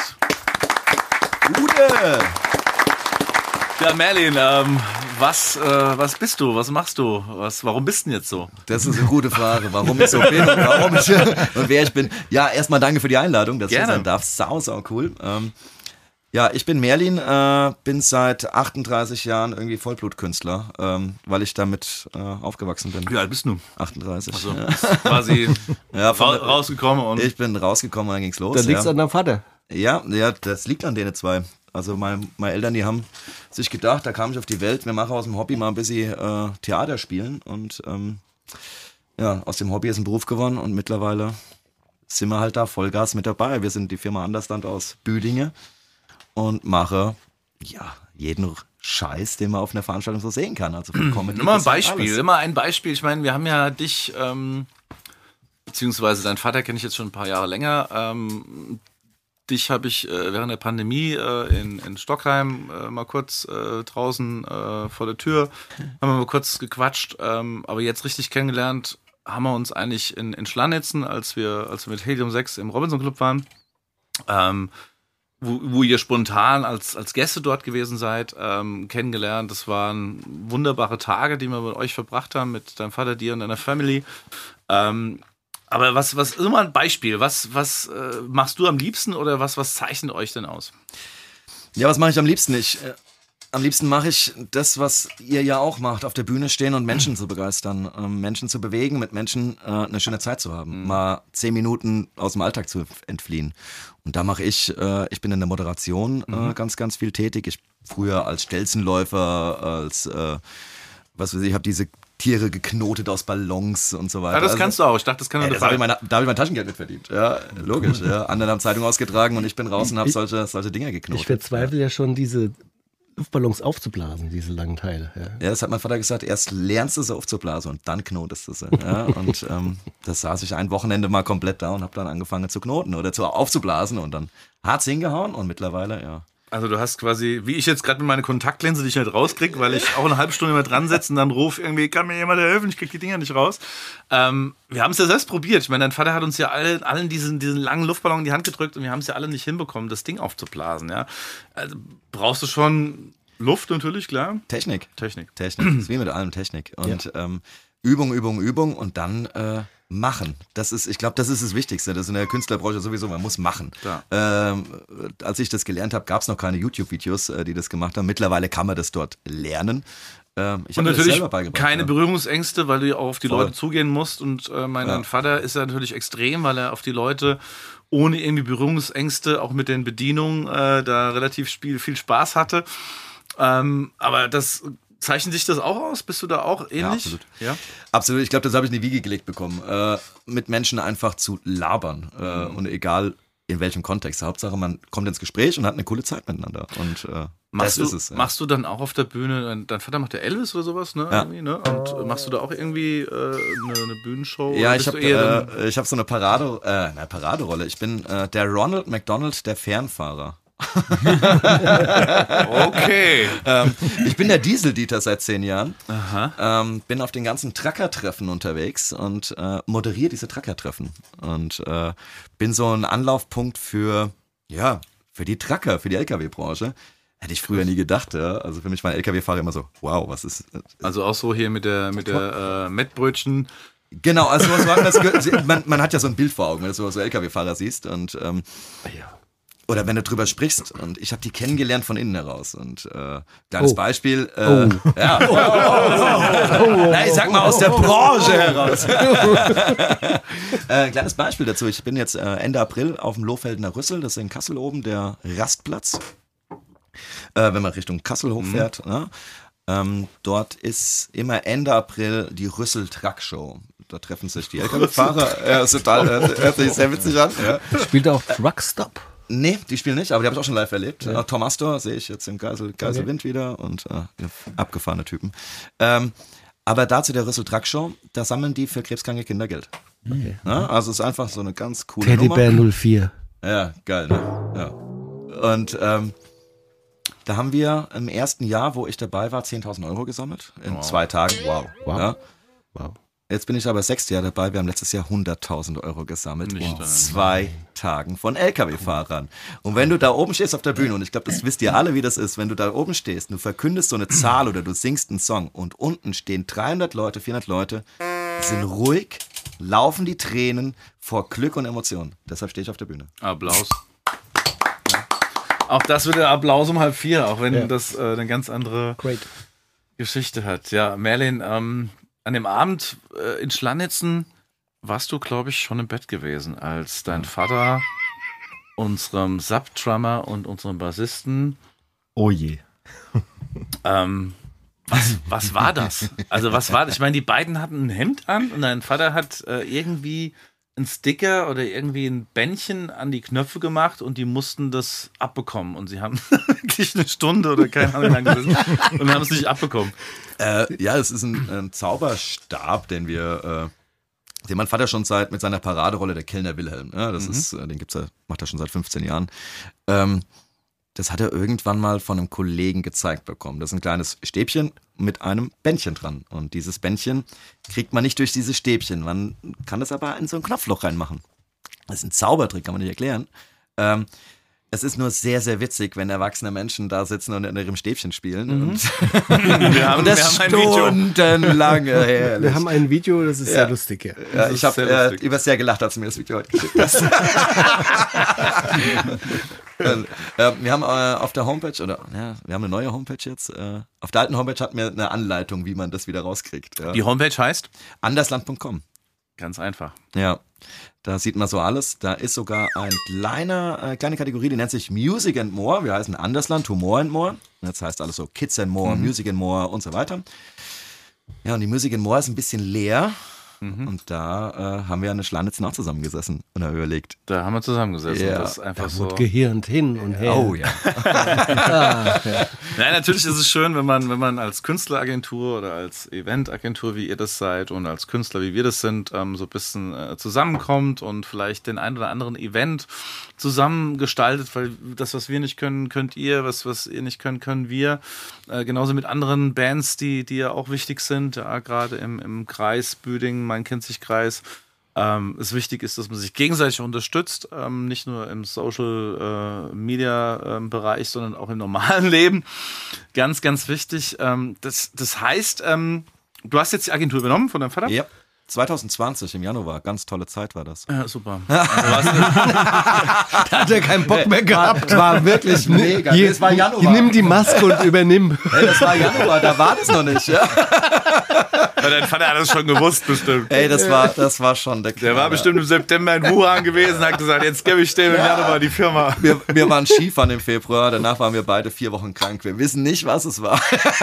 Gute! Ja, Merlin, was bist du? Was machst du? Warum bist du denn jetzt so? Das ist eine gute Frage, warum ich so bin und wer ich bin. Ja, erstmal danke für die Einladung, dass ich sein darf. Sau cool. Ja, ich bin Merlin, bin seit 38 Jahren irgendwie Vollblutkünstler, weil ich damit aufgewachsen bin. Wie alt bist du? 38. Also quasi rausgekommen. Und ich bin rausgekommen und dann ging's los. Da liegt's an deinem Vater. Ja, das liegt an denen zwei. Also meine Eltern, die haben sich gedacht, da kam ich auf die Welt, wir machen aus dem Hobby mal ein bisschen Theater spielen und aus dem Hobby ist ein Beruf geworden und mittlerweile sind wir halt da Vollgas mit dabei. Wir sind die Firma Andersland aus Büdingen und mache jeden Scheiß, den man auf einer Veranstaltung so sehen kann. Also immer ein Beispiel. Ich meine, wir haben ja dich, beziehungsweise deinen Vater kenne ich jetzt schon ein paar Jahre länger. Dich habe ich während der Pandemie in Stockheim mal kurz draußen vor der Tür, haben wir mal kurz gequatscht, aber jetzt richtig kennengelernt haben wir uns eigentlich in Schlanitzen, als wir mit Helium 6 im Robinson Club waren, wo ihr spontan als Gäste dort gewesen seid, kennengelernt. Das waren wunderbare Tage, die wir mit euch verbracht haben, mit deinem Vater, dir und deiner Family. Aber was ist immer ein Beispiel? Was machst du am liebsten oder was zeichnet euch denn aus? Ja, was mache ich am liebsten? Am liebsten mache ich das, was ihr ja auch macht, auf der Bühne stehen und Menschen zu begeistern, Menschen zu bewegen, mit Menschen eine schöne Zeit zu haben, mal 10 Minuten aus dem Alltag zu entfliehen. Und da mache ich bin in der Moderation ganz, ganz viel tätig. Ich früher als Stelzenläufer, als ich habe diese Tiere geknotet aus Ballons und so weiter. Ja, das kannst du auch. Ich dachte, das kann nur da habe ich mein Taschengeld mit verdient. Ja, logisch. Ja. Andere haben Zeitung ausgetragen und ich bin raus und habe solche Dinger geknotet. Ich verzweifle ja schon, diese Luftballons aufzublasen, diese langen Teile. Ja, das hat mein Vater gesagt, erst lernst du sie aufzublasen und dann knotest du sie. Ja, und das saß ich ein Wochenende mal komplett da und habe dann angefangen zu knoten oder aufzublasen und dann hat's hingehauen und mittlerweile, ja. Also du hast quasi, wie ich jetzt gerade mit meiner Kontaktlinse, die ich nicht rauskriege, weil ich auch eine halbe Stunde mehr dran sitze und dann rufe irgendwie, kann mir jemand helfen, ich kriege die Dinger nicht raus. Wir haben es ja selbst probiert. Ich meine, dein Vater hat uns ja allen diesen langen Luftballon in die Hand gedrückt und wir haben es ja alle nicht hinbekommen, das Ding aufzublasen. Ja? Also brauchst du schon Luft natürlich, klar. Technik. Das ist wie mit allem Technik. Und Übung und dann machen. Ich glaube, das ist das Wichtigste. Das in der Künstlerbranche sowieso, man muss machen. Als ich das gelernt habe, gab es noch keine YouTube-Videos, die das gemacht haben. Mittlerweile kann man das dort lernen. Ich und natürlich keine Berührungsängste, weil du ja auch auf die Leute zugehen musst. Und mein Vater ist ja natürlich extrem, weil er auf die Leute ohne irgendwie Berührungsängste, auch mit den Bedienungen, da relativ viel Spaß hatte. Aber das... Zeichnet sich das auch aus? Bist du da auch ähnlich? Ja, absolut. Ja? Absolut. Ich glaube, das habe ich in die Wiege gelegt bekommen. Mit Menschen einfach zu labern. Und egal in welchem Kontext. Hauptsache, man kommt ins Gespräch und hat eine coole Zeit miteinander. Und das ist es. Machst du dann auch auf der Bühne, dein Vater macht ja Elvis oder sowas, ne? Ja. Ne? Und machst du da auch irgendwie eine Bühnenshow? Ja, ich habe so eine Paraderolle. Ich bin der Ronald McDonald, der Fernfahrer. Okay. Ich bin der Diesel-Dieter seit 10 Jahren. Aha. Bin auf den ganzen Trucker-Treffen unterwegs und moderiere diese Trucker-Treffen. Und bin so ein Anlaufpunkt für die Trucker, für die LKW-Branche. Hätte ich früher nie gedacht. Ja. Also für mich war ein LKW-Fahrer immer so, wow, was ist... Also auch so hier mit der Mettbrötchen... Genau, also man hat ja so ein Bild vor Augen, wenn du so LKW-Fahrer siehst und Oder wenn du drüber sprichst, und ich habe die kennengelernt von innen heraus. Und kleines Beispiel. Ja. Na, ich sag mal aus der Branche heraus. Kleines Beispiel dazu. Ich bin jetzt Ende April auf dem Lohfeldener Rüssel, das ist in Kassel oben, der Rastplatz. Wenn man Richtung Kassel hochfährt. Dort ist immer Ende April die Rüssel-Truck-Show. Da treffen sich die LKW-Fahrer. Hört sich sehr witzig an. Ja. Spielt auch Truckstop? Nee, die spielen nicht, aber die habe ich auch schon live erlebt. Ja. Tom Astor sehe ich jetzt im Geiselwind wieder und abgefahrene Typen. Aber dazu der Rüssel Truck Show, da sammeln die für krebskranke Kinder Geld. Okay. Ja, also es ist einfach so eine ganz coole Teddybär 04. Ja, geil, ne? Ja. Und da haben wir im ersten Jahr, wo ich dabei war, 10.000 Euro gesammelt. In 2 Tagen. Wow. Ja. Wow. Jetzt bin ich aber 6. Jahr dabei. Wir haben letztes Jahr 100.000 Euro gesammelt in 2 Tagen von LKW-Fahrern. Und wenn du da oben stehst auf der Bühne, und ich glaube, das wisst ihr alle, wie das ist, wenn du da oben stehst, du verkündest so eine Zahl oder du singst einen Song und unten stehen 300 Leute, 400 Leute, sind ruhig, laufen die Tränen vor Glück und Emotionen. Deshalb stehe ich auf der Bühne. Applaus. Auch das wird der Applaus um 3:30, auch wenn das eine ganz andere Geschichte hat. Ja, Merlin, an dem Abend in Schlannitzen warst du, glaube ich, schon im Bett gewesen, als dein Vater unserem Sub-Drummer und unserem Bassisten. Oh je. Was war das? Also was war das? Ich meine, die beiden hatten ein Hemd an und dein Vater hat irgendwie einen Sticker oder irgendwie ein Bändchen an die Knöpfe gemacht und die mussten das abbekommen. Und sie haben wirklich eine Stunde oder keine Ahnung lang gesessen und haben es nicht abbekommen. Ja, es ist ein Zauberstab, den mein Vater schon mit seiner Paraderolle, der Kellner Wilhelm, ja, das ist, den macht er schon seit 15 Jahren. Das hat er irgendwann mal von einem Kollegen gezeigt bekommen. Das ist ein kleines Stäbchen mit einem Bändchen dran. Und dieses Bändchen kriegt man nicht durch dieses Stäbchen. Man kann das aber in so ein Knopfloch reinmachen. Das ist ein Zaubertrick, kann man nicht erklären. Es ist nur sehr, sehr witzig, wenn erwachsene Menschen da sitzen und in ihrem Stäbchen spielen. Und wir haben stundenlang. Wir haben ein Video, das ist sehr lustig. Ja, ich habe über sehr gelacht, als du mir das Video heute geschickt hast. Wir haben auf der Homepage, wir haben eine neue Homepage jetzt. Auf der alten Homepage hatten wir eine Anleitung, wie man das wieder rauskriegt. Ja. Die Homepage heißt? Andersland.com. Ganz einfach. Ja, da sieht man so alles. Da ist sogar eine kleine Kategorie, die nennt sich Music and More. Wir heißen Andersland, Humor and More. Das heißt alles so Kids and More, Music and More und so weiter. Ja, und die Music and More ist ein bisschen leer. Und da haben wir an der Schlannitzen auch zusammengesessen und haben überlegt. Da haben wir zusammengesessen. Ja. Das ist einfach da so. Gehirnt hin und her. Oh ja. Nein, natürlich ist es schön, wenn man als Künstleragentur oder als Eventagentur, wie ihr das seid, und als Künstler, wie wir das sind, so ein bisschen zusammenkommt und vielleicht den ein oder anderen Event zusammengestaltet, weil das, was wir nicht können, könnt ihr, was ihr nicht könnt, können wir. Genauso mit anderen Bands, die ja auch wichtig sind, ja, gerade im Kreis Büdingen, Main-Kinzig-Kreis. Es wichtig ist, dass man sich gegenseitig unterstützt, nicht nur im Social-Media-Bereich, sondern auch im normalen Leben. Ganz, ganz wichtig. Das heißt, du hast jetzt die Agentur übernommen von deinem Vater? Ja. 2020 im Januar, ganz tolle Zeit war das. Ja, super. Da hat er keinen Bock mehr gehabt. War wirklich mega. Hier, es war Januar. Nimm die Maske und übernimm. Hey, das war Januar, da war das noch nicht. Ja. Dein Vater hat das schon gewusst, bestimmt. Ey, das war schon der Knaller. Der war bestimmt im September in Wuhan gewesen und hat gesagt, jetzt gebe ich dem im Januar die Firma. Wir waren Skifahren im Februar, danach waren wir beide 4 Wochen krank. Wir wissen nicht, was es war.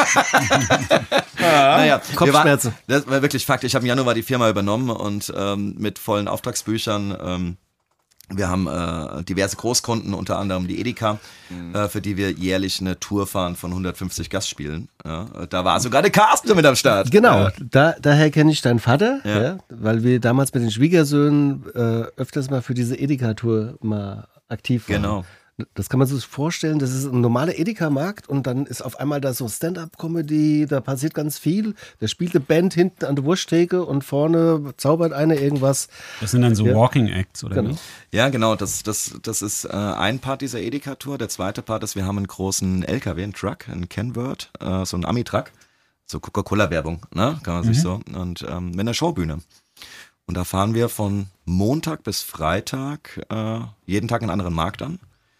Naja, Kopfschmerzen. Das war wirklich Fakt. Ich habe im Januar die Firma übernommen und mit vollen Auftragsbüchern. Wir haben diverse Großkunden, unter anderem die Edeka, für die wir jährlich eine Tour fahren von 150 Gastspielen. Ja, da war sogar der Carsten mit am Start. Genau, daher kenne ich deinen Vater, ja, weil wir damals mit den Schwiegersöhnen öfters mal für diese Edeka-Tour mal aktiv waren. Genau. Das kann man sich vorstellen, das ist ein normaler Edeka-Markt und dann ist auf einmal da so Stand-up-Comedy, da passiert ganz viel. Da spielt eine Band hinten an der Wursttheke und vorne zaubert einer irgendwas. Das sind dann so Walking Acts, oder genau. Wie? Ja, genau, das ist ein Part dieser Edeka-Tour. Der zweite Part ist, wir haben einen großen LKW, einen Truck, einen Kenworth, so einen Ami-Truck, so Coca-Cola-Werbung, ne? Kann man sich so, und mit einer Showbühne. Und da fahren wir von Montag bis Freitag jeden Tag einen anderen Markt an.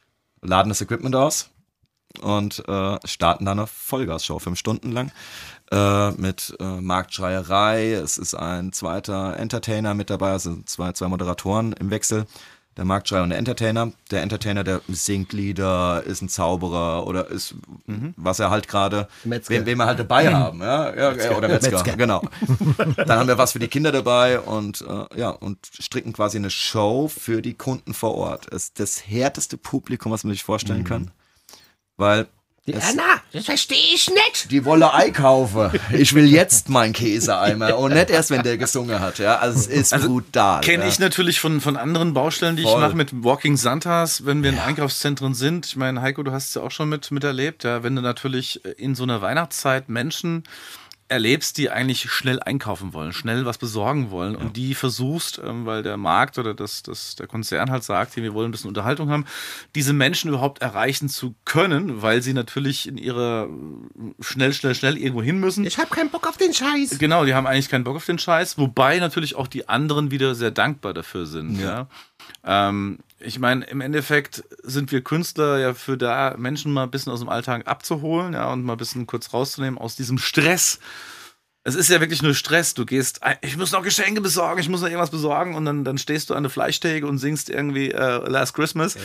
laden das Equipment aus und starten dann eine Vollgas-Show, 5 Stunden lang. Mit Marktschreierei. Es ist ein zweiter Entertainer mit dabei, also zwei Moderatoren im Wechsel. Der Marktschreier und der Entertainer. Der Entertainer, der singt Lieder, ist ein Zauberer oder ist, was er halt gerade, wen wir halt dabei haben. Ja, oder Metzger, genau. Dann haben wir was für die Kinder dabei und stricken quasi eine Show für die Kunden vor Ort. Es ist das härteste Publikum, was man sich vorstellen kann. Weil Anna, das verstehe ich nicht. Die wolle Ei kaufen. Ich will jetzt meinen Käseeimer und nicht erst, wenn der gesungen hat. Ja, also es ist brutal. Kenne ich natürlich von anderen Baustellen, die ich mache mit Walking Santas, wenn wir in Einkaufszentren sind. Ich meine, Heiko, du hast es ja auch schon miterlebt. Ja, wenn du natürlich in so einer Weihnachtszeit Menschen erlebst, die eigentlich schnell einkaufen wollen, schnell was besorgen wollen und die versuchst, weil der Markt oder der Konzern halt sagt, wir wollen ein bisschen Unterhaltung haben, diese Menschen überhaupt erreichen zu können, weil sie natürlich in ihrer schnell irgendwo hin müssen. Ich habe keinen Bock auf den Scheiß. Genau, die haben eigentlich keinen Bock auf den Scheiß, wobei natürlich auch die anderen wieder sehr dankbar dafür sind. Ja. Ich meine, im Endeffekt sind wir Künstler ja für da, Menschen mal ein bisschen aus dem Alltag abzuholen, ja, und mal ein bisschen kurz rauszunehmen aus diesem Stress. Es ist ja wirklich nur Stress. Du gehst, ich muss noch Geschenke besorgen, ich muss noch irgendwas besorgen und dann stehst du an der Fleischtheke und singst irgendwie Last Christmas.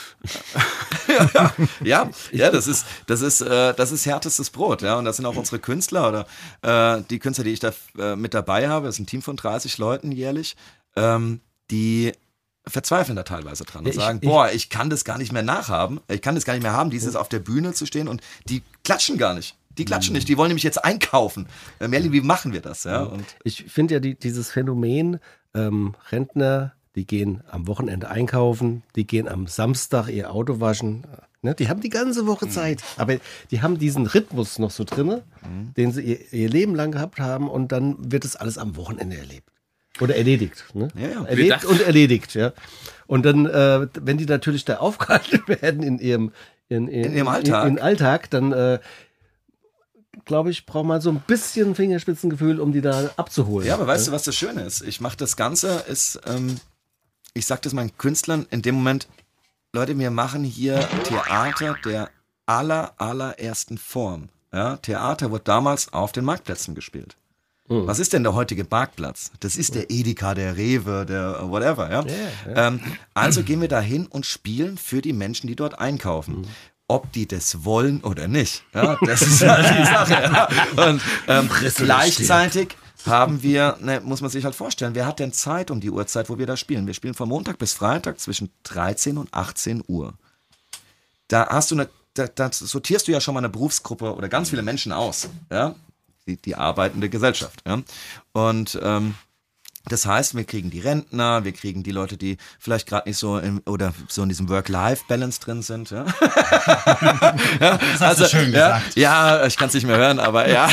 Ja, das ist härtestes Brot, ja, und das sind auch unsere Künstler oder die Künstler, die ich da mit dabei habe. Das ist ein Team von 30 Leuten jährlich, die verzweifeln da teilweise dran und sagen, ich kann das gar nicht mehr nachhaben, ich kann das gar nicht mehr haben, dieses auf der Bühne zu stehen und die klatschen gar nicht. Die klatschen nicht, die wollen nämlich jetzt einkaufen. Merlin, wie machen wir das? Ja? Und ich finde ja dieses Phänomen, Rentner, die gehen am Wochenende einkaufen, die gehen am Samstag ihr Auto waschen. Ne? Die haben die ganze Woche Zeit, aber die haben diesen Rhythmus noch so drin, den sie ihr Leben lang gehabt haben und dann wird es alles am Wochenende erlebt. Oder erledigt. Ne? Ja. Erlebt und erledigt, ja. Und dann, wenn die natürlich da aufgehalten werden in ihrem Alltag, dann glaube ich, braucht man so ein bisschen Fingerspitzengefühl, um die da abzuholen. Ja, aber weißt du, was das Schöne ist? Ich mache das Ganze, ich sage das meinen Künstlern in dem Moment, Leute, wir machen hier Theater der allerersten Form. Ja? Theater wurde damals auf den Marktplätzen gespielt. Was ist denn der heutige Marktplatz? Das ist der Edeka, der Rewe, der whatever. Ja? Also gehen wir da hin und spielen für die Menschen, die dort einkaufen. Ob die das wollen oder nicht. Ja, das ist halt die Sache. Ja. Und gleichzeitig haben wir, muss man sich halt vorstellen, wer hat denn Zeit um die Uhrzeit, wo wir da spielen? Wir spielen von Montag bis Freitag zwischen 13 und 18 Uhr. Da hast du da sortierst du ja schon mal eine Berufsgruppe oder ganz viele Menschen aus. Ja? Die arbeitende Gesellschaft. Ja? Und das heißt, wir kriegen die Rentner, wir kriegen die Leute, die vielleicht gerade nicht so in diesem Work-Life-Balance drin sind. Ja? Das hast du schön gesagt. Ja, ich kann es nicht mehr hören, aber ja.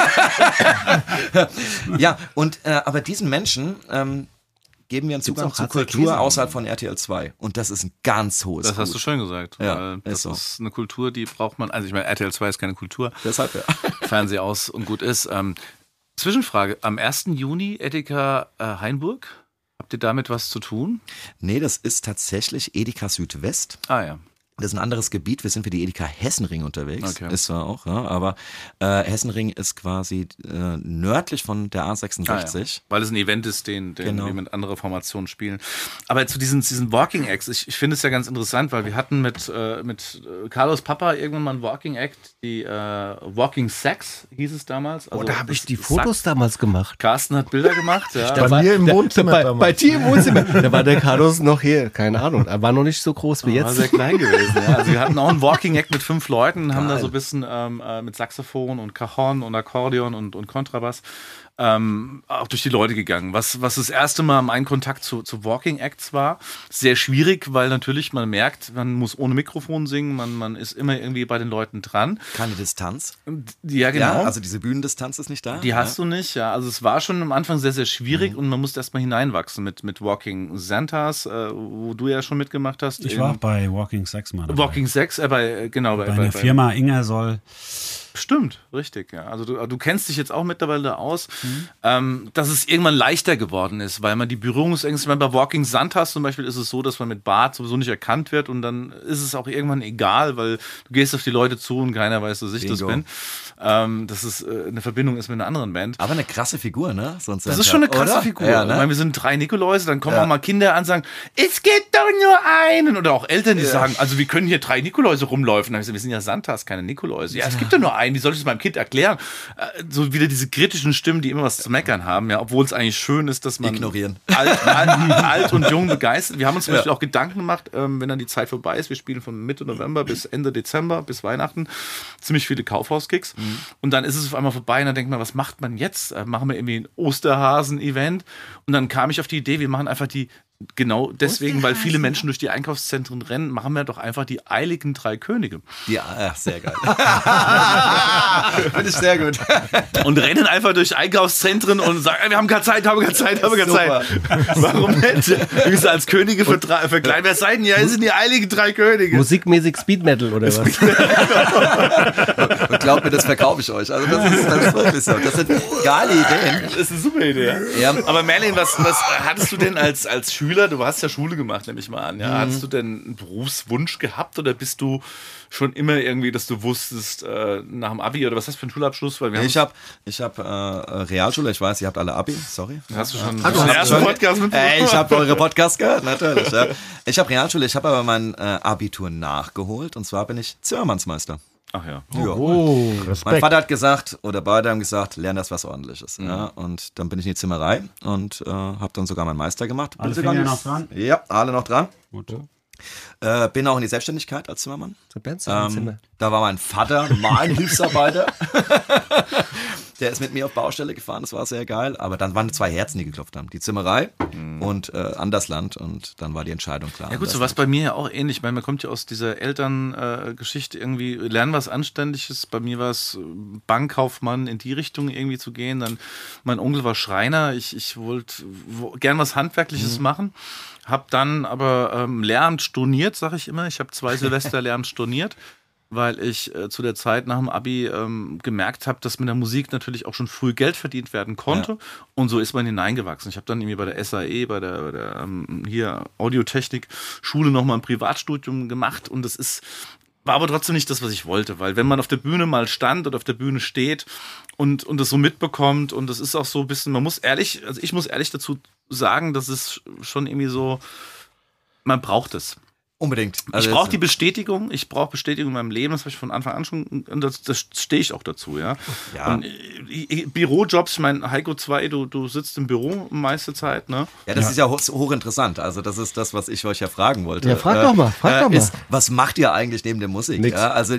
Ja, und aber diesen Menschen geben wir einen Zugang zu Kultur außerhalb von RTL 2. Und das ist ein ganz hohes Das hast du schön gesagt. Ja, das ist eine Kultur, die braucht man. Also ich meine, RTL 2 ist keine Kultur. Deshalb, ja. Fernseh aus und gut ist. Zwischenfrage, am 1. Juni Edeka Hainburg, habt ihr damit was zu tun? Nee, das ist tatsächlich Edeka Südwest. Ah ja. Das ist ein anderes Gebiet. Wir sind für die Edeka Hessenring unterwegs. Okay. Ist zwar auch, ja, aber Hessenring ist quasi nördlich von der A66. Ah, ja. Weil es ein Event ist, den wir mit anderer Formation spielen. Aber zu diesen Walking Acts, ich finde es ja ganz interessant, weil wir hatten mit Carlos Papa irgendwann mal ein Walking Act, die Walking Sex hieß es damals. Also da habe ich die Fotos damals gemacht. Carsten hat Bilder gemacht. Ja. Bei mir im Wohnzimmer bei dir im Wohnzimmer. Da war der Carlos noch hier, keine Ahnung. Er war noch nicht so groß wie jetzt. War sehr klein gewesen. Ja, also wir hatten auch ein Walking Act mit 5 Leuten, haben da so ein bisschen mit Saxophon und Cajon und Akkordeon und Kontrabass auch durch die Leute gegangen. Was das erste Mal mein Kontakt zu Walking Acts war, sehr schwierig, weil natürlich man merkt, man muss ohne Mikrofon singen, man ist immer irgendwie bei den Leuten dran. Keine Distanz. Ja, genau. Ja, also diese Bühnendistanz ist nicht da. Die hast du nicht, ja. Also es war schon am Anfang sehr, sehr schwierig und man musste erstmal hineinwachsen mit Walking Santas, wo du ja schon mitgemacht hast. Ich war auch bei Walking Sex mal dabei. Walking Sex, bei einer Firma Ingersoll. Stimmt, richtig, ja. Also du kennst dich jetzt auch mittlerweile aus, dass es irgendwann leichter geworden ist, weil man die Berührungsängste, wenn man bei Walking Sandhas zum Beispiel ist es so, dass man mit Bart sowieso nicht erkannt wird und dann ist es auch irgendwann egal, weil du gehst auf die Leute zu und keiner weiß, dass ich das bin. Dass es eine Verbindung ist mit einer anderen Band. Aber eine krasse Figur, ne? Sonst das ist schon eine krasse Figur. Ja, ne? Ich meine, wir sind 3 Nikoläuse, dann kommen auch mal Kinder an und sagen, es gibt doch nur einen. Oder auch Eltern, die sagen, also wir können hier 3 Nikoläuse rumläufen. Dann habe ich gesagt, wir sind ja Sandhas, keine Nikoläuse. Ja, es gibt ja nur einen, wie soll ich das meinem Kind erklären? So wieder diese kritischen Stimmen, die immer was zu meckern haben, ja, obwohl es eigentlich schön ist, dass man ignorieren. Alt und jung begeistert. Wir haben uns zum Beispiel auch Gedanken gemacht, wenn dann die Zeit vorbei ist, wir spielen von Mitte November bis Ende Dezember, bis Weihnachten, ziemlich viele Kaufhauskicks. Und dann ist es auf einmal vorbei und dann denkt man, was macht man jetzt? Machen wir irgendwie ein Osterhasen-Event? Und dann kam ich auf die Idee, wir machen einfach genau deswegen, weil viele Menschen durch die Einkaufszentren rennen, machen wir doch einfach die Eiligen 3 Könige. Ja, sehr geil. Finde ich sehr gut. Und rennen einfach durch Einkaufszentren und sagen, wir haben keine Zeit. Warum nicht? Wie gesagt, als Könige verkleiden. Wer seid denn? Ja, es sind die Eiligen 3 Könige. Musikmäßig Speed Metal oder was? Und glaubt mir, das verkaufe ich euch. Also das ist wirklich so. Das sind geile Ideen. Das ist eine super Idee. Ja. Aber Merlin, was hattest du denn als Schüler? Du hast ja Schule gemacht, nehme ich mal an. Ja? Hattest du denn einen Berufswunsch gehabt oder bist du schon immer irgendwie, dass du wusstest, nach dem Abi oder was hast du für einen Schulabschluss? Weil ich hab Realschule, ich weiß, ihr habt alle Abi, sorry. Hast du schon den ersten Podcast mitbekommen? Ich habe eure Podcasts gehört, natürlich. Ja. Ich habe Realschule, ich habe aber mein Abitur nachgeholt und zwar bin ich Zimmermannsmeister. Ach ja. Mein Vater hat gesagt, oder beide haben gesagt, lern das was Ordentliches. Ja. Und dann bin ich in die Zimmerei und habe dann sogar meinen Meister gemacht. Alle Finger noch dran? Ja, alle noch dran. Gut. Bin auch in die Selbstständigkeit als Zimmermann. Da war mein Vater mein Hilfsarbeiter. Der ist mit mir auf Baustelle gefahren, das war sehr geil. Aber dann waren 2 Herzen, die geklopft haben. Die Zimmerei und Andersland. Und dann war die Entscheidung klar. Ja gut, so war es bei mir ja auch ähnlich. Ich meine, man kommt ja aus dieser Elterngeschichte irgendwie, lernen was Anständiges. Bei mir war es Bankkaufmann, in die Richtung irgendwie zu gehen. Dann mein Onkel war Schreiner. Ich wollte gern was Handwerkliches machen. Hab dann aber Lehramt storniert, sag ich immer. Ich habe 2 Silvester Lehramt storniert, weil ich zu der Zeit nach dem Abi gemerkt habe, dass mit der Musik natürlich auch schon früh Geld verdient werden konnte. Ja. Und so ist man hineingewachsen. Ich habe dann irgendwie bei der SAE, bei der hier Audiotechnik-Schule nochmal ein Privatstudium gemacht. Und das war aber trotzdem nicht das, was ich wollte. Weil wenn man auf der Bühne mal stand oder auf der Bühne steht und das so mitbekommt und das ist auch so ein bisschen, ich muss ehrlich dazu sagen, dass es schon irgendwie so, man braucht es. Unbedingt. Also ich brauche die Bestätigung, ich brauche Bestätigung in meinem Leben, das habe ich von Anfang an schon, und das stehe ich auch dazu, ja. Und Bürojobs, ich meine, Heiko 2, du sitzt im Büro meiste Zeit, ne? Ja, das ist ja hochinteressant, also das ist das, was ich euch ja fragen wollte. Ja, frag doch mal. Was macht ihr eigentlich neben der Musik? Nix. Ja, also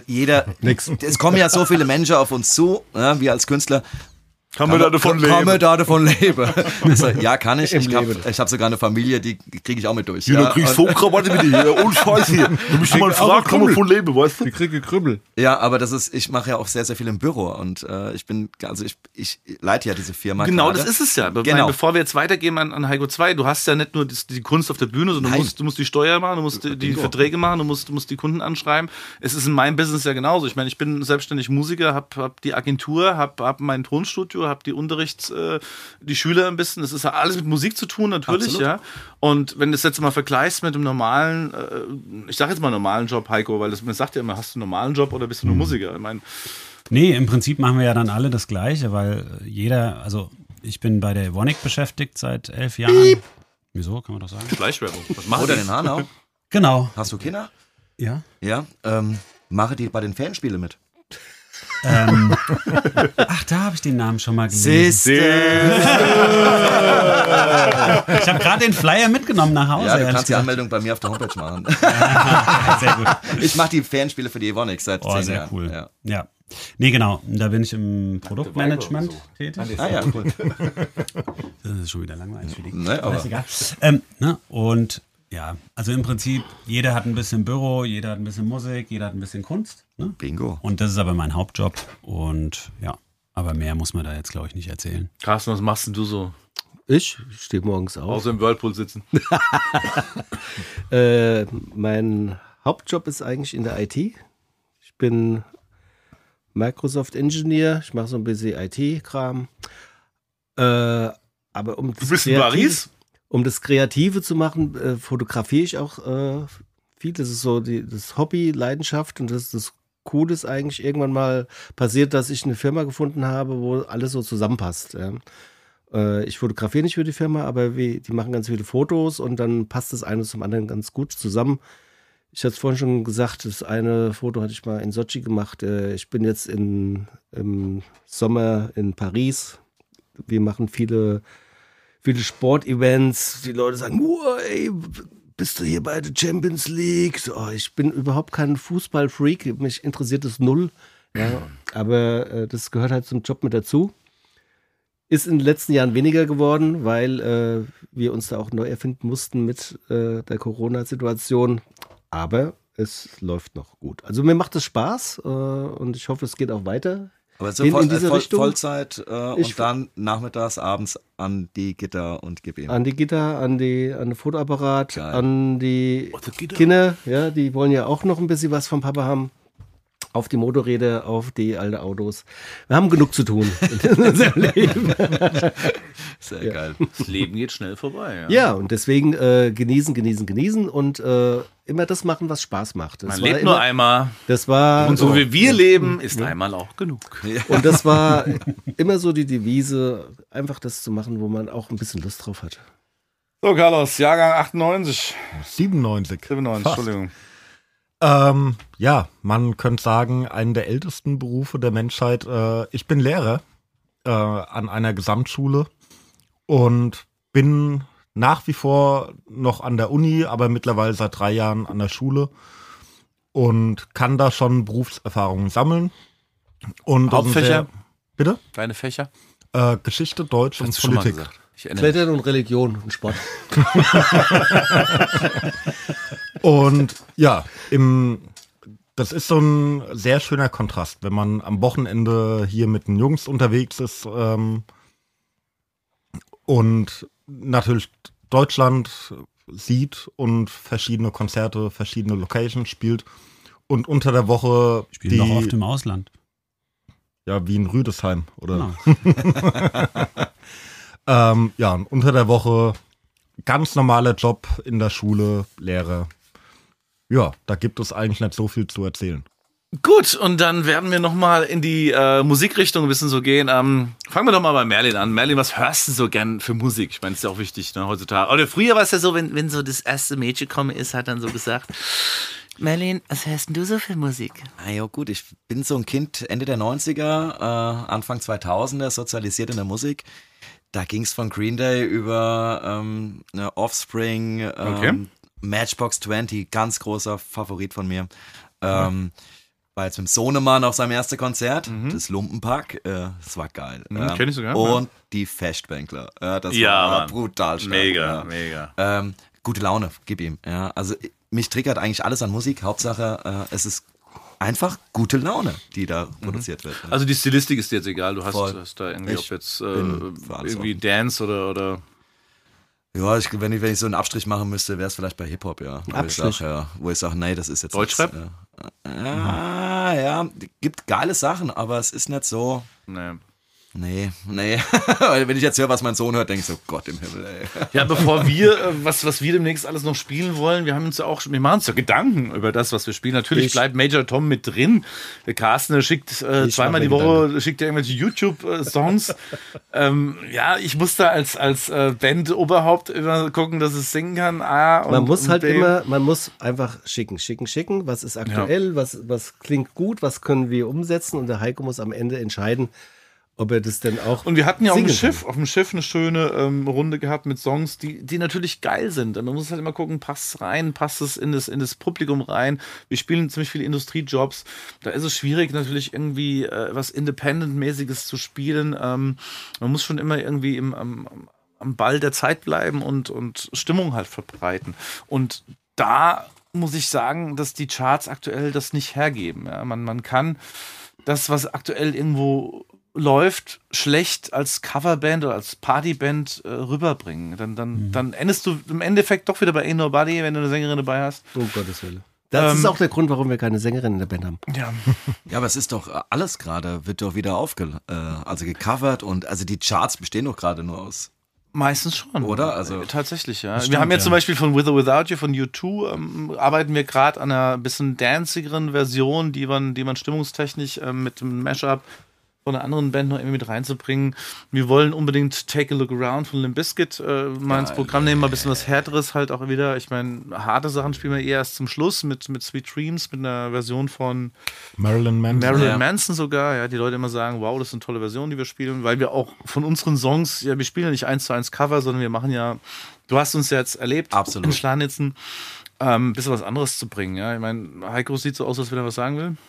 es kommen ja so viele Menschen auf uns zu, ja, wir als Künstler. Kann man da davon leben? Also, ja, kann ich. Ich hab sogar eine Familie, die kriege ich auch mit durch. Ja, du kriegst so Krawatte mit dir. Und Scheiß hier. Du bist mal fragen, kann man von leben, weißt du? Ich kriege Krümmel. Ja, aber ich mache ja auch sehr, sehr viel im Büro und ich leite ja diese Firma. Genau, gerade. Das ist es ja. Genau. Bevor wir jetzt weitergehen an Heiko 2, du hast ja nicht nur die Kunst auf der Bühne, sondern du musst die Steuer machen, du musst die Verträge machen, du musst die Kunden anschreiben. Es ist in meinem Business ja genauso. Ich meine, ich bin selbstständig Musiker, hab die Agentur, hab mein Tonstudio, hab die die Schüler ein bisschen, das ist ja alles mit Musik zu tun, natürlich, absolut. Ja. Und wenn du das jetzt mal vergleichst mit dem normalen, ich sag jetzt mal normalen Job, Heiko, weil man sagt ja immer, hast du einen normalen Job oder bist du nur Musiker? Ich meine, nee, im Prinzip machen wir ja dann alle das Gleiche, weil ich bin bei der Evonik beschäftigt seit 11 Jahren. Piep. Wieso, kann man doch sagen? Fleischwerbung. Was macht der in Hanau? Genau. Hast du Kinder? Ja. Ja, mache die bei den Fanspielen mit. Ach, da habe ich den Namen schon mal gelesen. Ich habe gerade den Flyer mitgenommen nach Hause. Ja, du kannst die Anmeldung bei mir auf der Homepage machen. Sehr gut. Ich mache die Fanspiele für die Evonik seit 10 Jahren. Sehr cool. Ja. Nee, genau. Da bin ich im Produktmanagement tätig. Ah ja, cool. Das ist schon wieder langweilig für die. Nee, aber egal. Und ja, also im Prinzip, jeder hat ein bisschen Büro, jeder hat ein bisschen Musik, jeder hat ein bisschen Kunst. Ne? Bingo. Und das ist aber mein Hauptjob. Und ja, aber mehr muss man da jetzt, glaube ich, nicht erzählen. Carsten, was machst denn du so? Ich stehe morgens auf. Außer im Whirlpool sitzen. Mein Hauptjob ist eigentlich in der IT. Ich bin Microsoft Engineer. Ich mache so ein bisschen IT-Kram. Aber du bist in Paris? Um das Kreative zu machen, fotografiere ich auch viel. Das ist so das Hobby, Leidenschaft, und das Coole ist eigentlich irgendwann mal passiert, dass ich eine Firma gefunden habe, wo alles so zusammenpasst. Ja. Ich fotografiere nicht für die Firma, aber die machen ganz viele Fotos und dann passt das eine zum anderen ganz gut zusammen. Ich hatte es vorhin schon gesagt, das eine Foto hatte ich mal in Sochi gemacht. Ich bin jetzt im Sommer in Paris. Wir machen viele Sportevents. Die Leute sagen, ey, bist du hier bei der Champions League? So, ich bin überhaupt kein Fußballfreak. Mich interessiert es null. Ja, aber das gehört halt zum Job mit dazu. Ist in den letzten Jahren weniger geworden, weil wir uns da auch neu erfinden mussten mit der Corona-Situation. Aber es läuft noch gut. Also mir macht es Spaß und ich hoffe, es geht auch weiter. Aber so in diese Richtung. Vollzeit und dann nachmittags, abends an die Gitter und gib ihm. An die Gitter, an den Fotoapparat, geil. An die Kinder. Ja, die wollen ja auch noch ein bisschen was vom Papa haben. Auf die Motorräder, auf die alten Autos. Wir haben genug zu tun in unserem Leben. Sehr geil. Das Leben geht schnell vorbei. Ja, und deswegen genießen und immer das machen, was Spaß macht. Man lebt nur einmal. Das war, und so wie wir leben, ist einmal auch genug. Und das war immer so die Devise, einfach das zu machen, wo man auch ein bisschen Lust drauf hat. So, Carlos, Jahrgang 98. 97. Entschuldigung. Ja, man könnte sagen, einen der ältesten Berufe der Menschheit. Ich bin Lehrer an einer Gesamtschule und bin nach wie vor noch an der Uni, aber mittlerweile seit 3 Jahren an der Schule und kann da schon Berufserfahrungen sammeln. Und Hauptfächer? Bitte? Deine Fächer? Geschichte, Deutsch und Politik. Klettern und Religion und Sport. Und ja, das ist so ein sehr schöner Kontrast, wenn man am Wochenende hier mit den Jungs unterwegs ist und natürlich Deutschland sieht und verschiedene Konzerte, verschiedene Locations spielt und unter der Woche spielen noch oft im Ausland. Ja, wie in Rüdesheim, oder? Genau. Ja, und unter der Woche ganz normaler Job in der Schule, Lehrer. Ja, da gibt es eigentlich nicht so viel zu erzählen. Gut, und dann werden wir nochmal in die Musikrichtung ein bisschen so gehen. Fangen wir doch mal bei Merlin an. Merlin, was hörst du so gern für Musik? Ich meine, das ist ja auch wichtig, ne, heutzutage. Oder früher war es ja so, wenn so das erste Mädchen gekommen ist, hat dann so gesagt, Merlin, was hörst denn du so für Musik? Na ja, gut, ich bin so ein Kind Ende der 90er, Anfang 2000er, sozialisiert in der Musik. Da ging es von Green Day über Offspring, Matchbox 20, ganz großer Favorit von mir. War jetzt mit Sohnemann auf seinem ersten Konzert, das Lumpenpack, das war geil. Kenn ich sogar. Und die Festbänkler, das war brutal stark. Mega. Gute Laune, gib ihm. Ja, also mich triggert eigentlich alles an Musik, Hauptsache es ist einfach gute Laune, die da produziert wird. Also die Stilistik ist dir jetzt egal, du hast da irgendwie, ob jetzt irgendwie Dance oder ja, wenn ich so einen Abstrich machen müsste, wäre es vielleicht bei Hip-Hop, ja. Wo ich sage, nee, das ist jetzt Deutschrap? Ja, gibt geile Sachen, aber es ist nicht so. Nee. Wenn ich jetzt höre, was mein Sohn hört, denke ich so, Gott im Himmel, ey. Ja, bevor wir, was wir demnächst alles noch spielen wollen, wir machen uns ja Gedanken über das, was wir spielen. Natürlich bleibt Major Tom mit drin. Der Carsten schickt zweimal die Woche, schickt ja irgendwelche YouTube-Songs. Ja, ich muss da als Band-Oberhaupt immer gucken, dass es singen kann. Man muss einfach schicken. Was ist aktuell, was klingt gut, was können wir umsetzen, und der Heiko muss am Ende entscheiden, ob er das denn auch. Und wir hatten ja auf dem Schiff eine schöne Runde gehabt mit Songs, die natürlich geil sind. Man muss halt immer gucken, passt es rein, passt es in das Publikum rein. Wir spielen ziemlich viele Industriejobs. Da ist es schwierig, natürlich irgendwie was Independent-mäßiges zu spielen. Man muss schon immer irgendwie am Ball der Zeit bleiben und Stimmung halt verbreiten. Und da muss ich sagen, dass die Charts aktuell das nicht hergeben. Ja? Man kann das, was aktuell irgendwo läuft, schlecht als Coverband oder als Partyband rüberbringen. Dann endest du im Endeffekt doch wieder bei Ain't Nobody, wenn du eine Sängerin dabei hast. Um Gottes Willen. Das ist auch der Grund, warum wir keine Sängerin in der Band haben. Ja, aber es ist doch alles gerade, wird doch wieder gecovert und also die Charts bestehen doch gerade nur aus. Meistens schon. Oder? Also tatsächlich, ja. Stimmt, wir haben jetzt zum Beispiel von With or Without You von U2 arbeiten wir gerade an einer bisschen dancigeren Version, die man stimmungstechnisch mit dem Mashup von einer anderen Band noch irgendwie mit reinzubringen. Wir wollen unbedingt Take a Look Around von Limp Bizkit mal ins Programm nehmen, mal ein bisschen was Härteres halt auch wieder. Ich meine, harte Sachen spielen wir eher erst zum Schluss mit Sweet Dreams, mit einer Version von Marilyn Manson sogar. Ja, die Leute immer sagen, wow, das ist eine tolle Version, die wir spielen, weil wir auch von unseren Songs, ja, wir spielen ja nicht 1:1 Cover, sondern wir machen ja, du hast uns ja jetzt erlebt, absolut, in Schlanitzen, ein bisschen was anderes zu bringen. Ja, ich meine, Heiko sieht so aus, als wenn er was sagen will.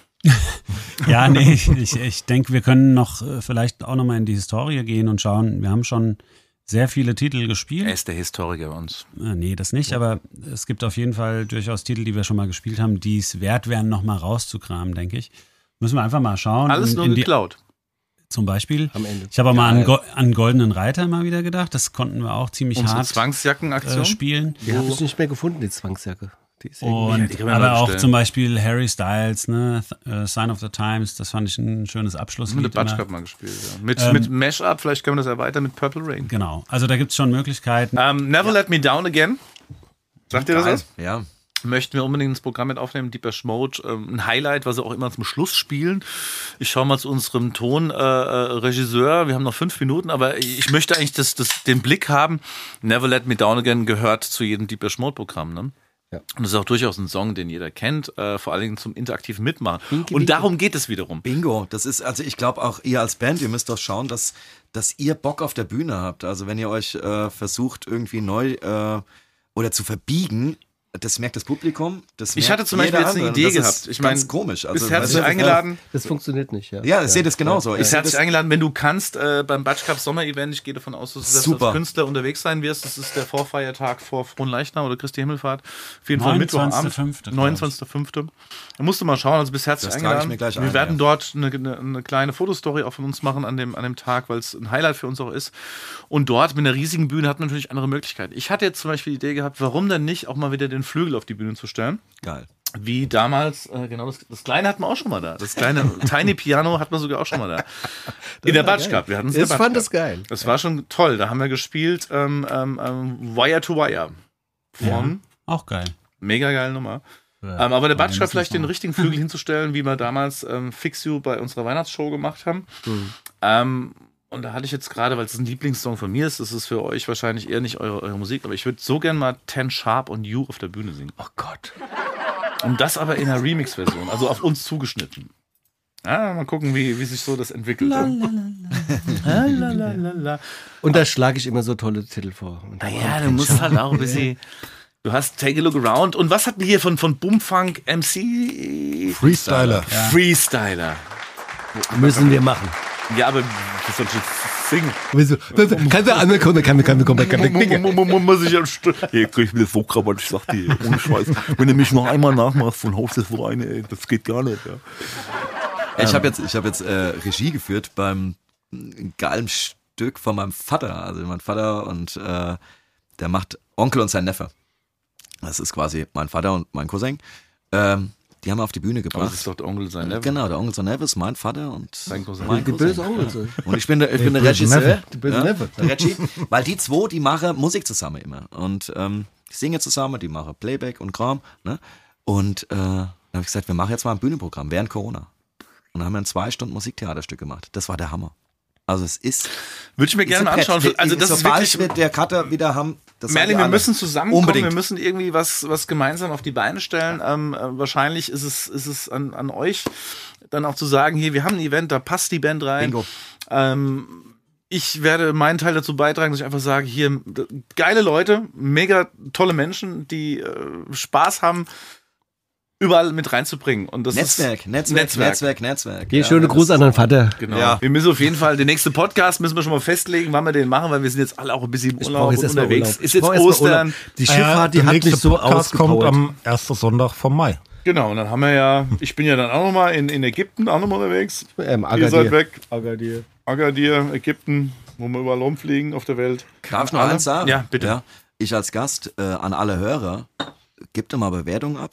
Ja, nee, ich denke, wir können noch vielleicht auch nochmal in die Historie gehen und schauen. Wir haben schon sehr viele Titel gespielt. Er ist der Historiker bei uns. Nee, das nicht, aber es gibt auf jeden Fall durchaus Titel, die wir schon mal gespielt haben, die es wert wären, nochmal rauszukramen, denke ich. Müssen wir einfach mal schauen. Alles nur geklaut. Zum Beispiel. Am Ende. Ich habe auch mal an Goldenen Reiter mal wieder gedacht. Das konnten wir auch ziemlich Unsere hart Zwangsjackenaktion spielen. Die habe ich nicht mehr gefunden, die Zwangsjacke. Und aber auch zum Beispiel Harry Styles, ne, Sign of the Times, das fand ich ein schönes Abschlusslied. Mit Batsch mal gespielt, ja. Mit Mashup, vielleicht können wir das erweitern mit Purple Rain. Genau, also da gibt es schon Möglichkeiten. Never Let Me Down Again. Sagt ihr das was? Ja. Möchten wir unbedingt ins Programm mit aufnehmen, Deepesh Mode, ein Highlight, was wir auch immer zum Schluss spielen. Ich schaue mal zu unserem Tonregisseur, wir haben noch 5 Minuten, aber ich möchte eigentlich den Blick haben, Never Let Me Down Again gehört zu jedem Deepesh Mode Programm, ne? Ja. Und das ist auch durchaus ein Song, den jeder kennt, vor allen Dingen zum interaktiven Mitmachen. Und darum geht es wiederum. Bingo, das ist, also ich glaube auch ihr als Band, ihr müsst doch schauen, dass ihr Bock auf der Bühne habt. Also wenn ihr euch versucht irgendwie neu oder zu verbiegen, das merkt das Publikum. Ich hatte zum Beispiel jetzt eine Idee gehabt. Ich meine, ganz komisch. Also, bist herzlich eingeladen. Das funktioniert nicht, ja. Ja, ich sehe das genauso. Ich herzlich eingeladen, wenn du kannst, beim Batsch Cup Sommer-Event. Ich gehe davon aus, dass du als Künstler unterwegs sein wirst. Das ist der Vorfeiertag vor Fronleichnam oder Christi Himmelfahrt. Auf jeden Fall Mittwochabend. 29.05. Da musst du mal schauen. Also bist herzlich eingeladen. Wir werden dort eine kleine Fotostory auch von uns machen an dem Tag, weil es ein Highlight für uns auch ist. Und dort mit einer riesigen Bühne hat man natürlich andere Möglichkeiten. Ich hatte jetzt zum Beispiel die Idee gehabt, warum denn nicht auch mal wieder den Flügel auf die Bühne zu stellen. Geil. Wie damals, genau, das Kleine hatten wir auch schon mal da. Das kleine Tiny Piano hatten wir sogar auch schon mal da. In der Batsch Cup. Wir hatten es Ich fand das geil. Das war schon toll. Da haben wir gespielt Wire to Wire. Auch geil. Mega geile Nummer. Ja, aber der Batsch Cup vielleicht den richtigen Flügel hinzustellen, wie wir damals Fix You bei unserer Weihnachtsshow gemacht haben. Und da hatte ich jetzt gerade, weil es ein Lieblingssong von mir ist, das ist für euch wahrscheinlich eher nicht eure Musik, aber ich würde so gern mal 10 Sharp und You auf der Bühne singen. Oh Gott. Und das aber in einer Remix-Version, also auf uns zugeschnitten. Ja, mal gucken, wie sich so das entwickelt. Und da schlage ich immer so tolle Titel vor. Naja, du musst halt auch ein bisschen... Du hast Take a Look Around. Und was hatten wir hier von Boomfunk MC? Freestyler. Ja. Freestyler. Müssen wir machen. Ja, aber das soll ich singen. Kannst du ankommen? Muss ich am Stück. Hier krieg ich mir das so krabbert, ich sag dir, ohne Scheiß. Wenn du mich noch einmal nachmachst von Haus des Vereine, ey, das geht gar nicht. Ja. Ich hab jetzt Regie geführt beim geilen Stück von meinem Vater. Also mein Vater und der macht Onkel und sein Neffe. Das ist quasi mein Vater und mein Cousin. Die haben wir auf die Bühne gebracht. Aber das ist doch der Onkel sein Neffe. Genau, der Onkel sein Neffe ist mein Vater und sein Cousin. Mein die böse Onkel. Und ich bin der Regisseur. Die böse Neffe. Der Reggie, weil die zwei, die machen Musik zusammen immer. Und die singen zusammen, die machen Playback und Kram. Ne? Und dann habe ich gesagt, wir machen jetzt mal ein Bühnenprogramm während Corona. Und dann haben wir ein 2 Stunden Musiktheaterstück gemacht. Das war der Hammer. Also es ist... Würde ich mir gerne mal anschauen. Also das ist wirklich... wir der Cutter wieder haben... Merlin, wir müssen zusammenkommen, unbedingt. Wir müssen irgendwie was gemeinsam auf die Beine stellen. Wahrscheinlich ist es an euch, dann auch zu sagen, hier, wir haben ein Event, da passt die Band rein. Bingo. Ich werde meinen Teil dazu beitragen, dass ich einfach sage, hier, geile Leute, mega tolle Menschen, die Spaß haben, überall mit reinzubringen. Und das Netzwerk. Geh, schöne Gruß an deinen Vater. Genau. Ja. Wir müssen auf jeden Fall, den nächsten Podcast müssen wir schon mal festlegen, wann wir den machen, weil wir sind jetzt alle auch ein bisschen im Urlaub und unterwegs. Ist jetzt Ostern. Die Schifffahrt, die hat mich so Podcast kommt am 1. Sonntag vom Mai. Genau, und dann haben wir ja, ich bin ja dann auch nochmal in Ägypten, auch nochmal unterwegs. Ihr seid weg. Agadir, Ägypten, wo wir überall rumfliegen auf der Welt. Darf ich noch eins sagen? Ja, bitte. Ja, ich als Gast an alle Hörer, gebt doch mal Bewertungen ab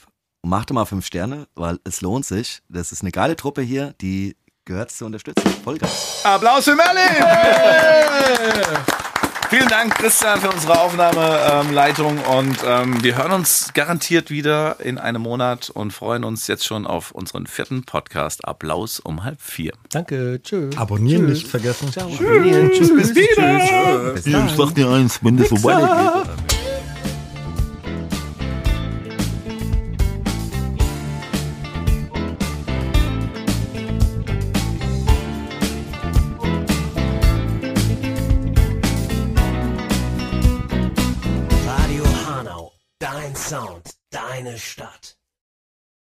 Macht doch mal 5 Sterne, weil es lohnt sich. Das ist eine geile Truppe hier, die gehört zu unterstützen. Voll geil. Applaus für Merlin! Yeah. Vielen Dank, Christian, für unsere Aufnahmeleitung und wir hören uns garantiert wieder in einem Monat und freuen uns jetzt schon auf unseren 4. Podcast Applaus um 3:30. Danke, tschüss. Abonnieren nicht vergessen. Ciao. Abonnieren, tschüss. Bis wieder. Ich sag dir eins, wenn das so weitergeht. Dein Sound, deine Stadt.